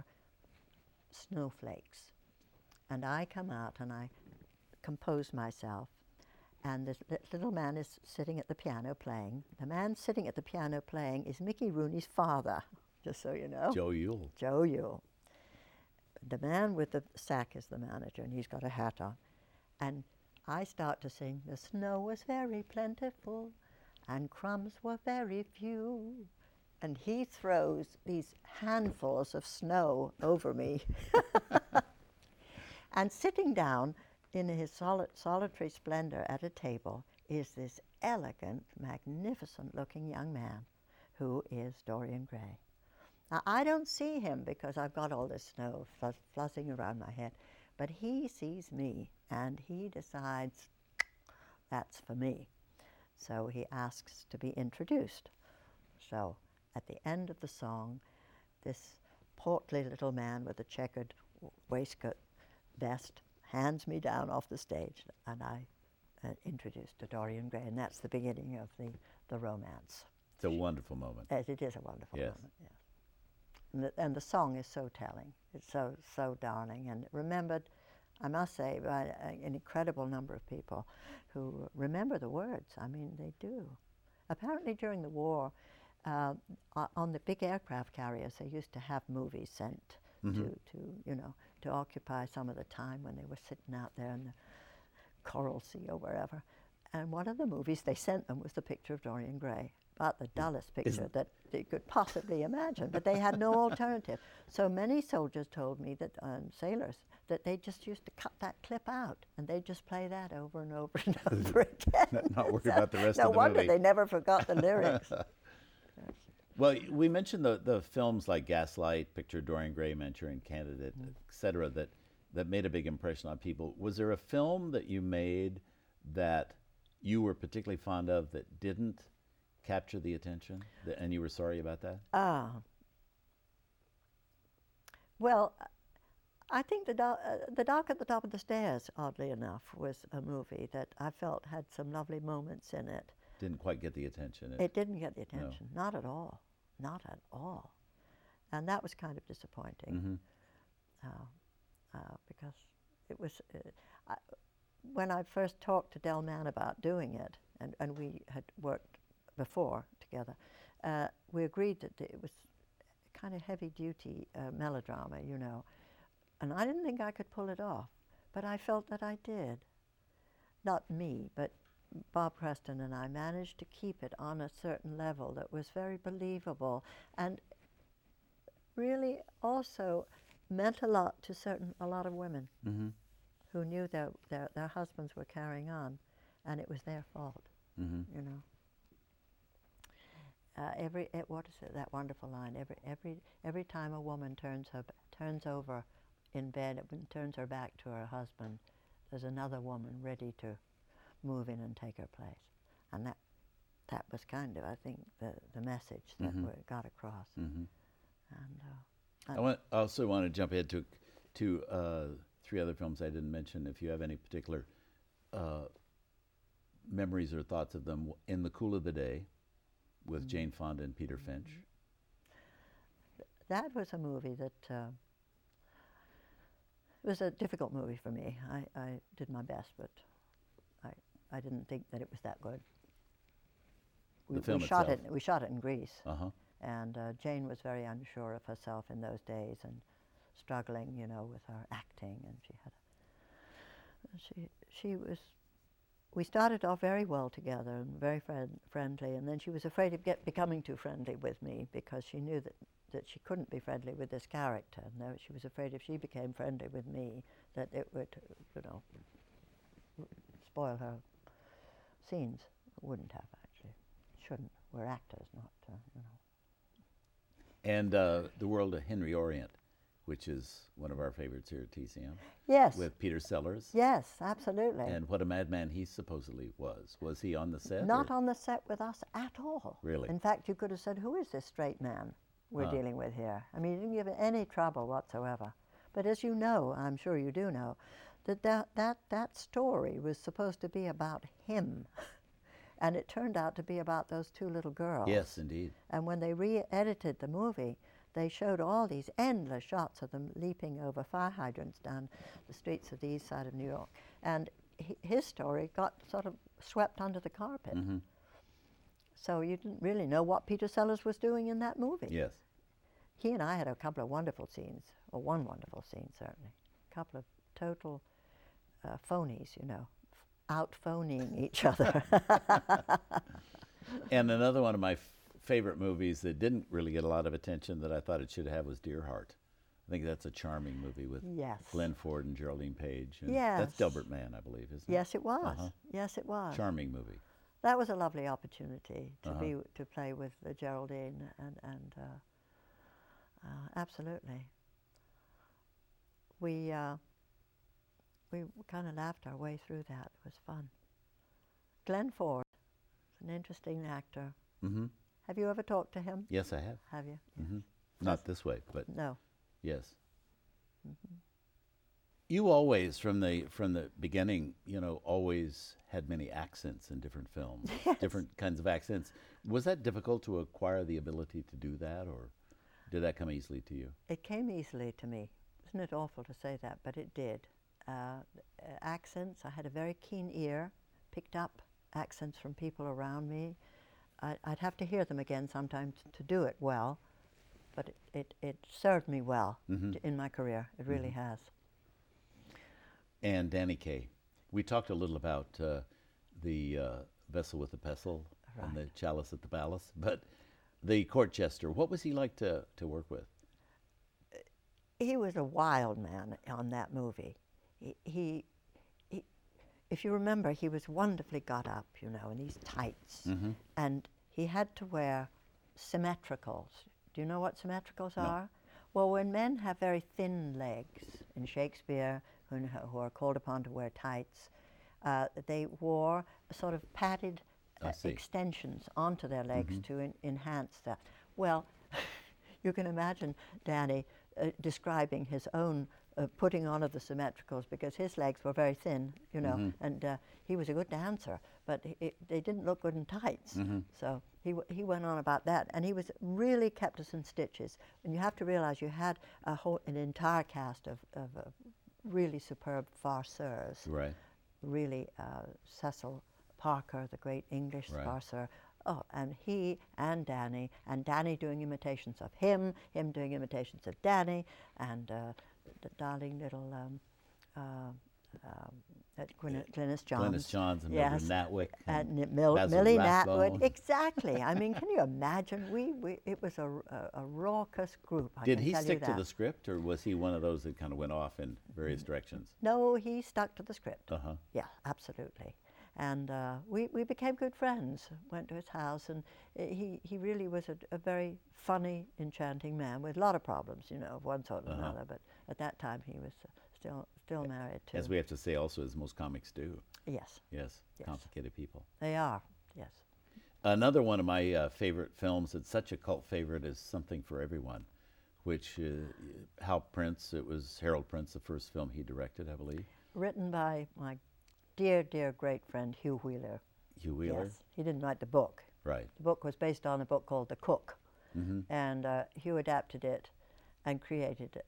snowflakes. And I come out and I compose myself, and this li- little man is sitting at the piano playing. The man sitting at the piano playing is Mickey Rooney's father, just so you know. Joe Yule. Joe Yule. The man with the sack is the manager, and he's got a hat on. And I start to sing, "The snow was very plentiful, and crumbs were very few." And he throws these handfuls of snow over me. And sitting down in his soli- solitary splendor at a table is this elegant, magnificent-looking young man who is Dorian Gray. Now, I don't see him because I've got all this snow fuzz- fuzzing around my head, but he sees me, and he decides that's for me. So he asks to be introduced. So at the end of the song, this portly little man with a checkered w- waistcoat Best hands me down off the stage, and I uh, introduced to Dorian Gray, and that's the beginning of the, the romance. It's a wonderful moment. Yes, it is a wonderful Yes. moment, yes. And the, and the song is so telling. It's so, so darling, and remembered, I must say, by a- an incredible number of people who remember the words. I mean, they do. Apparently during the war, uh, o- on the big aircraft carriers, they used to have movies sent Mhm. to, to, you know, to occupy some of the time when they were sitting out there in the Coral Sea or wherever. And one of the movies they sent them was the picture of Dorian Gray, about the dullest picture Isn't- that they could possibly imagine, but they had no alternative. So many soldiers told me that, um, sailors, that they just used to cut that clip out, and they just play that over and over and over again. Not- not worry So about the rest no of the wonder movie. they never forgot the lyrics. Well, y- we mentioned the, the films like Gaslight, Picture of Dorian Gray, Manchurian Candidate, et cetera, that, that made a big impression on people. Was there a film that you made that you were particularly fond of that didn't capture the attention, that, and you were sorry about that? Ah. Well, I think the, do- uh, the Dark at the Top of the Stairs, oddly enough, was a movie that I felt had some lovely moments in it. Didn't quite get the attention. It didn't get the attention, not at all, not at all. And that was kind of disappointing Mhm. uh, uh, because it was, uh, I, when I first talked to Del Mann about doing it, and, and we had worked before together, uh, we agreed that it was kind of heavy-duty uh, melodrama, you know. And I didn't think I could pull it off, but I felt that I did. Not me, but Bob Preston and I managed to keep it on a certain level that was very believable and really also meant a lot to certain a lot of women Mhm. who knew their, their, their husbands were carrying on, and it was their fault, Mhm. you know. Uh, every eh, what is it, that wonderful line? Every every every time a woman turns her b- turns over in bed and turns her back to her husband, there's another woman ready to move in and take her place, and that that was kind of, I think, the the message that Mhm. we got across. Mhm. And uh, I want, I also want to jump ahead to to uh, three other films I didn't mention. If you have any particular uh, memories or thoughts of them, In the Cool of the Day, with Mm. Jane Fonda and Peter Finch. that was a movie that uh, it was a difficult movie for me. I, I did my best, but I I didn't think that it was that good. We, The film we shot itself. it. We shot it in Greece. Uh huh. And uh, Jane was very unsure of herself in those days and struggling, you know, with her acting. And she had, a, she she was. We started off very well together and very friend, friendly, and then she was afraid of get, becoming too friendly with me because she knew that, that she couldn't be friendly with this character. And that she was afraid if she became friendly with me, that it would, you know, spoil her scenes. It wouldn't have actually. Shouldn't. We're actors, not uh, you know. And uh, The World of Henry Orient, which is one of our favorites here at T C M, Yes. with Peter Sellers. Yes, absolutely. And what a madman he supposedly was. Was he on the set? Not or- on the set with us at all. Really? In fact, you could have said, who is this straight man we're Huh. dealing with here? I mean, he didn't give it any trouble whatsoever. But as you know, I'm sure you do know, that that, that, that story was supposed to be about him. And it turned out to be about those two little girls. Yes, indeed. And when they re-edited the movie, they showed all these endless shots of them leaping over fire hydrants down the streets of the east side of New York. And hi- his story got sort of swept under the carpet. Hmm. So you didn't really know what Peter Sellers was doing in that movie. Yes. He and I had a couple of wonderful scenes, or one wonderful scene certainly. A couple of total uh, phonies, you know, out phoning each other. And another one of my f- favorite movies that didn't really get a lot of attention that I thought it should have was Dear Heart. I think that's a charming movie with Yes. Glenn Ford and Geraldine Page. And Yes. That's Delbert Mann, I believe, isn't it? Yes, it was. Uh-huh. Yes, it was. Charming movie. That was a lovely opportunity to Uh-huh. be to play with uh, Geraldine and and uh, uh, absolutely. We uh, we kind of laughed our way through that. It was fun. Glenn Ford, is an interesting actor. Hmm. Have you ever talked to him? Yes, I have. Have you? Hmm. Not this way, but No. yes. You always, from the from the beginning, you know, always had many accents in different films, Yes. different kinds of accents. Was that difficult to acquire the ability to do that, or did that come easily to you? It came easily to me. Isn't it awful to say that? But it did. Uh, uh, accents, I had a very keen ear, picked up accents from people around me. I, I'd have to hear them again sometimes to do it well, but it, it, it served me well Mhm. t- in my career. It really has. And Danny Kaye. We talked a little about uh, the uh, vessel with the pestle and the Right. chalice at the palace, but the court jester. What was he like to to work with? He was a wild man on that movie. He, he, he, if you remember, he was wonderfully got up, you know, in these tights, Mhm. and he had to wear symmetricals. Do you know what symmetricals No. are? Well, when men have very thin legs in Shakespeare, who, who are called upon to wear tights, uh, they wore sort of padded I uh, see. extensions onto their legs Mhm. to en- enhance that. Well, you can imagine Danny uh, describing his own uh, putting on of the symmetricals because his legs were very thin, you know, Mhm. and uh, he was a good dancer, but he, it, they didn't look good in tights. Mhm. So he, w- he went on about that, and he was really kept us in stitches. And you have to realize you had a whole, an entire cast of, of uh, really superb farceurs. Right. Really, uh, Cecil Parker, the great English Right. farceur. Oh, and he and Danny, and Danny doing imitations of him, him doing imitations of Danny, and uh, the darling little um, uh, um, uh, Gwyneth, Glynis Johns. Glennis Johns and Yes. Mildred Natwick And and N- Mil- Basil Millie Rathbone. Natwood, exactly. I mean, can you imagine? We, we it was a, a, a raucous group. I Did can he tell you stick to that. the script, or was he one of those that kind of went off in various directions? No, he stuck to the script. Uh huh. Yeah, absolutely. And uh, we, we became good friends, went to his house, and uh, he, he really was a, a very funny, enchanting man with a lot of problems, you know, of one sort or Uh-huh. another. But at that time, he was uh, still still married to. As we have to say, also, as most comics do. Yes, Yes, Yes. complicated people. they are. Yes. Another one of my uh, favorite films, it's such a cult favorite, is Something for Everyone, which uh, Hal Prince, it was Harold Prince, the first film he directed, I believe. Written by my dear, dear great friend Hugh Wheeler. Hugh Wheeler. Yes. He didn't write the book. Right. The book was based on a book called The Cook. Hmm. And uh, Hugh adapted it and created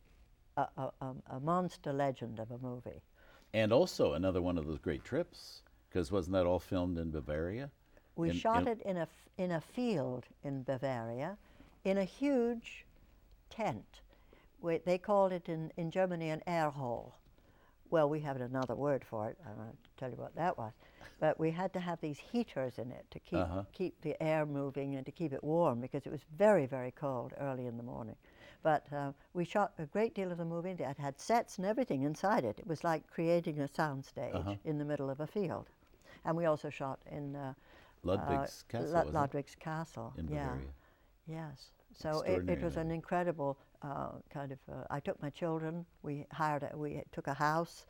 a, a, a, a monster legend of a movie. And also another one of those great trips, because wasn't that all filmed in Bavaria? We In- shot in- it in a, f- in a field in Bavaria, in a huge tent. We, they called it in, in Germany an air hole. Well, we have another word for it. I don't want to tell you what that was. But we had to have these heaters in it to keep, Uh-huh. keep the air moving and to keep it warm because it was very, very cold early in the morning. But uh, we shot a great deal of the movie that had sets and everything inside it. It was like creating a soundstage Uh-huh. in the middle of a field. And we also shot in uh, Ludwig's uh, Castle, Lu- wasn't it? Ludwig's Castle. In yeah. Bavaria. Yes. So it, it Extraordinary was an movie. incredible uh, kind of. Uh, I took my children. We hired. A, we took a house,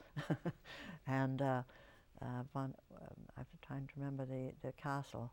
and uh, uh, one, um, I'm trying to remember the the castle,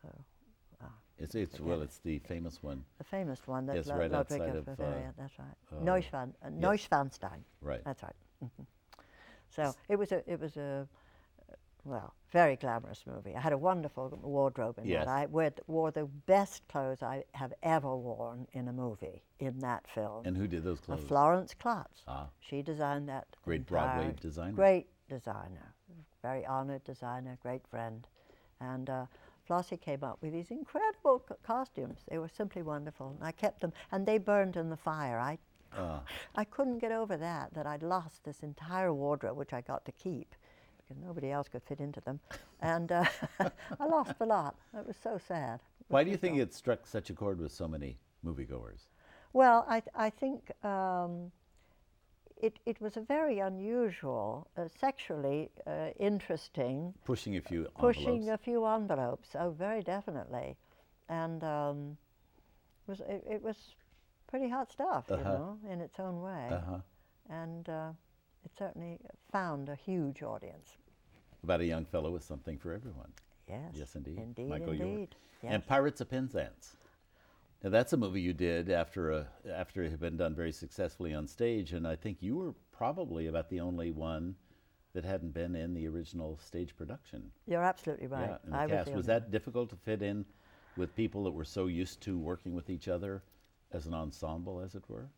uh, It's, it's well, it's the famous one, the famous one. That Yes, Lu- right Ludwig outside of of, uh, Bavaria. That's right. uh, Neuschwan, uh, yes. Neuschwanstein. right? That's right. hmm So it was a. It was a. Well, very glamorous movie. I had a wonderful wardrobe in Yes. that. I wore, wore the best clothes I have ever worn in a movie in that film. And who did those Uh, clothes? Florence Klotz. Ah, She designed that. great Broadway entire- designer. Great designer. Very honored designer, great friend. And uh, Flossie came up with these incredible co- costumes. They were simply wonderful. And I kept them, and they burned in the fire. I, Ah, I couldn't get over that, that I'd lost this entire wardrobe, which I got to keep because nobody else could fit into them. And uh, I lost a lot. It was so sad. why do you think it struck such a chord with so many moviegoers? Well, I, th- I think um, it, it was a very unusual, uh, sexually uh, interesting, Pushing a few pushing envelopes. a few envelopes. Oh, very definitely. And um, it, was, it, it was pretty hot stuff, you Uh-huh. know, in its own way. Uh-huh. And uh, it certainly found a huge audience. About a young fellow with something for everyone. Yes. Yes, indeed. Indeed, Michael York. indeed. Yes. And Pirates of Penzance. Now that's a movie you did after a, after it had been done very successfully on stage, and I think you were probably about the only one that hadn't been in the original stage production. You're absolutely right. Yeah, in the I cast. the Was only- that difficult to fit in with people that were so used to working with each other as an ensemble, as it were?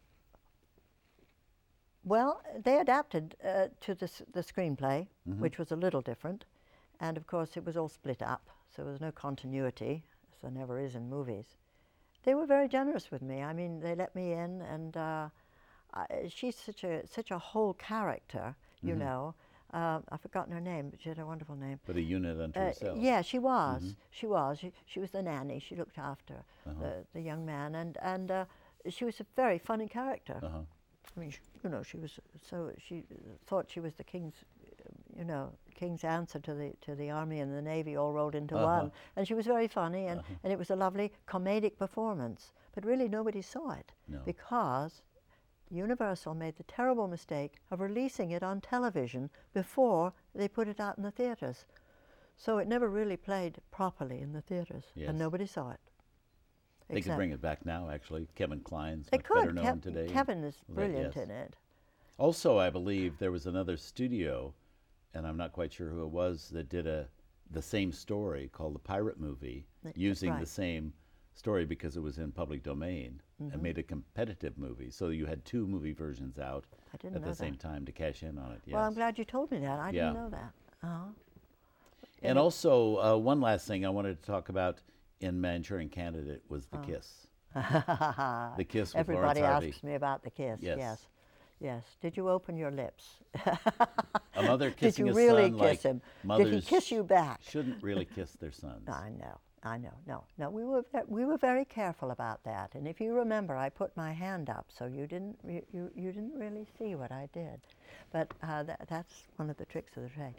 Well, they adapted uh, to the, s- the screenplay, Mhm. which was a little different. And of course, it was all split up, so there was no continuity, as there never is in movies. They were very generous with me. I mean, they let me in, and uh, I, she's such a such a whole character, you Mhm. know. Uh, I've forgotten her name, but she had a wonderful name. But a unit unto Uh, herself. yeah, she was. Mhm. She was. She, she was the nanny. She looked after Uh-huh. the, the young man, and and uh, she was a very funny character. Uh-huh. I mean, sh you know, she was so she thought she was the king's, you know, king's answer to the to the army and the navy all rolled into Uh-huh. one. And she was very funny, and Uh-huh. and it was a lovely comedic performance. But really, nobody saw it No. because Universal made the terrible mistake of releasing it on television before they put it out in the theaters. So it never really played properly in the theaters, Yes. and nobody saw it. They could Except- bring it back now, actually. Kevin Kline's They much better could. known Kev- today. Kevin is Well, that- brilliant yes. in it. Also, I believe there was another studio, and I'm not quite sure who it was, that did a the same story called The Pirate Movie, Th- using the right. same story because it was in public domain, Mhm. and made a competitive movie. So you had two movie versions out I didn't at know the same that. time to cash in on it. Yes. Well, I'm glad you told me that. I Yeah. didn't know that. Uh-huh. And it- also, uh, one last thing I wanted to talk about in Manchurian Candidate was the Oh. kiss. The kiss with Everybody Lawrence Harvey. asks me about the kiss. Yes. Yes. Yes. Did you open your lips? A mother Did kissing you a really son kiss like him? mothers Did he kiss you back? shouldn't really kiss their sons. I know. I know. No. No. We were ve- we were very careful about that. And if you remember, I put my hand up, so you didn't you you, you didn't really see what I did. But uh, tha that's one of the tricks of the trade.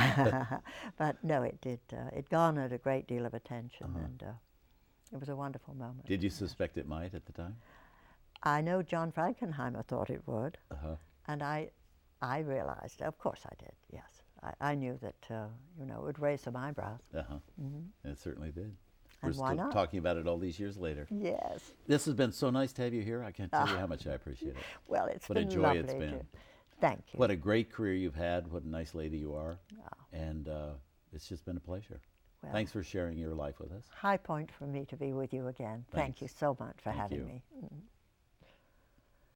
But no, it did. Uh, it garnered a great deal of attention, Uh-huh. and uh, it was a wonderful moment. Did you suspect it might at the time? I know John Frankenheimer thought it would, Uh-huh. and I, I realized, of course I did, yes. I, I knew that, uh, you know, it would raise some eyebrows. Uh-huh. Mhm. And it certainly did. We're And why still not? talking about it all these years later. Yes. This has been so nice to have you here. I can't tell you how much I appreciate it. Well, it's What a been joy lovely. it's to- been. Thank you. What a great career you've had. What a nice lady you are. Ah, And uh, it's just been a pleasure. well, Thanks for sharing your life with us. high point for me to be with you again. Thanks. Thank you so much for Thank having you. me. Mhm.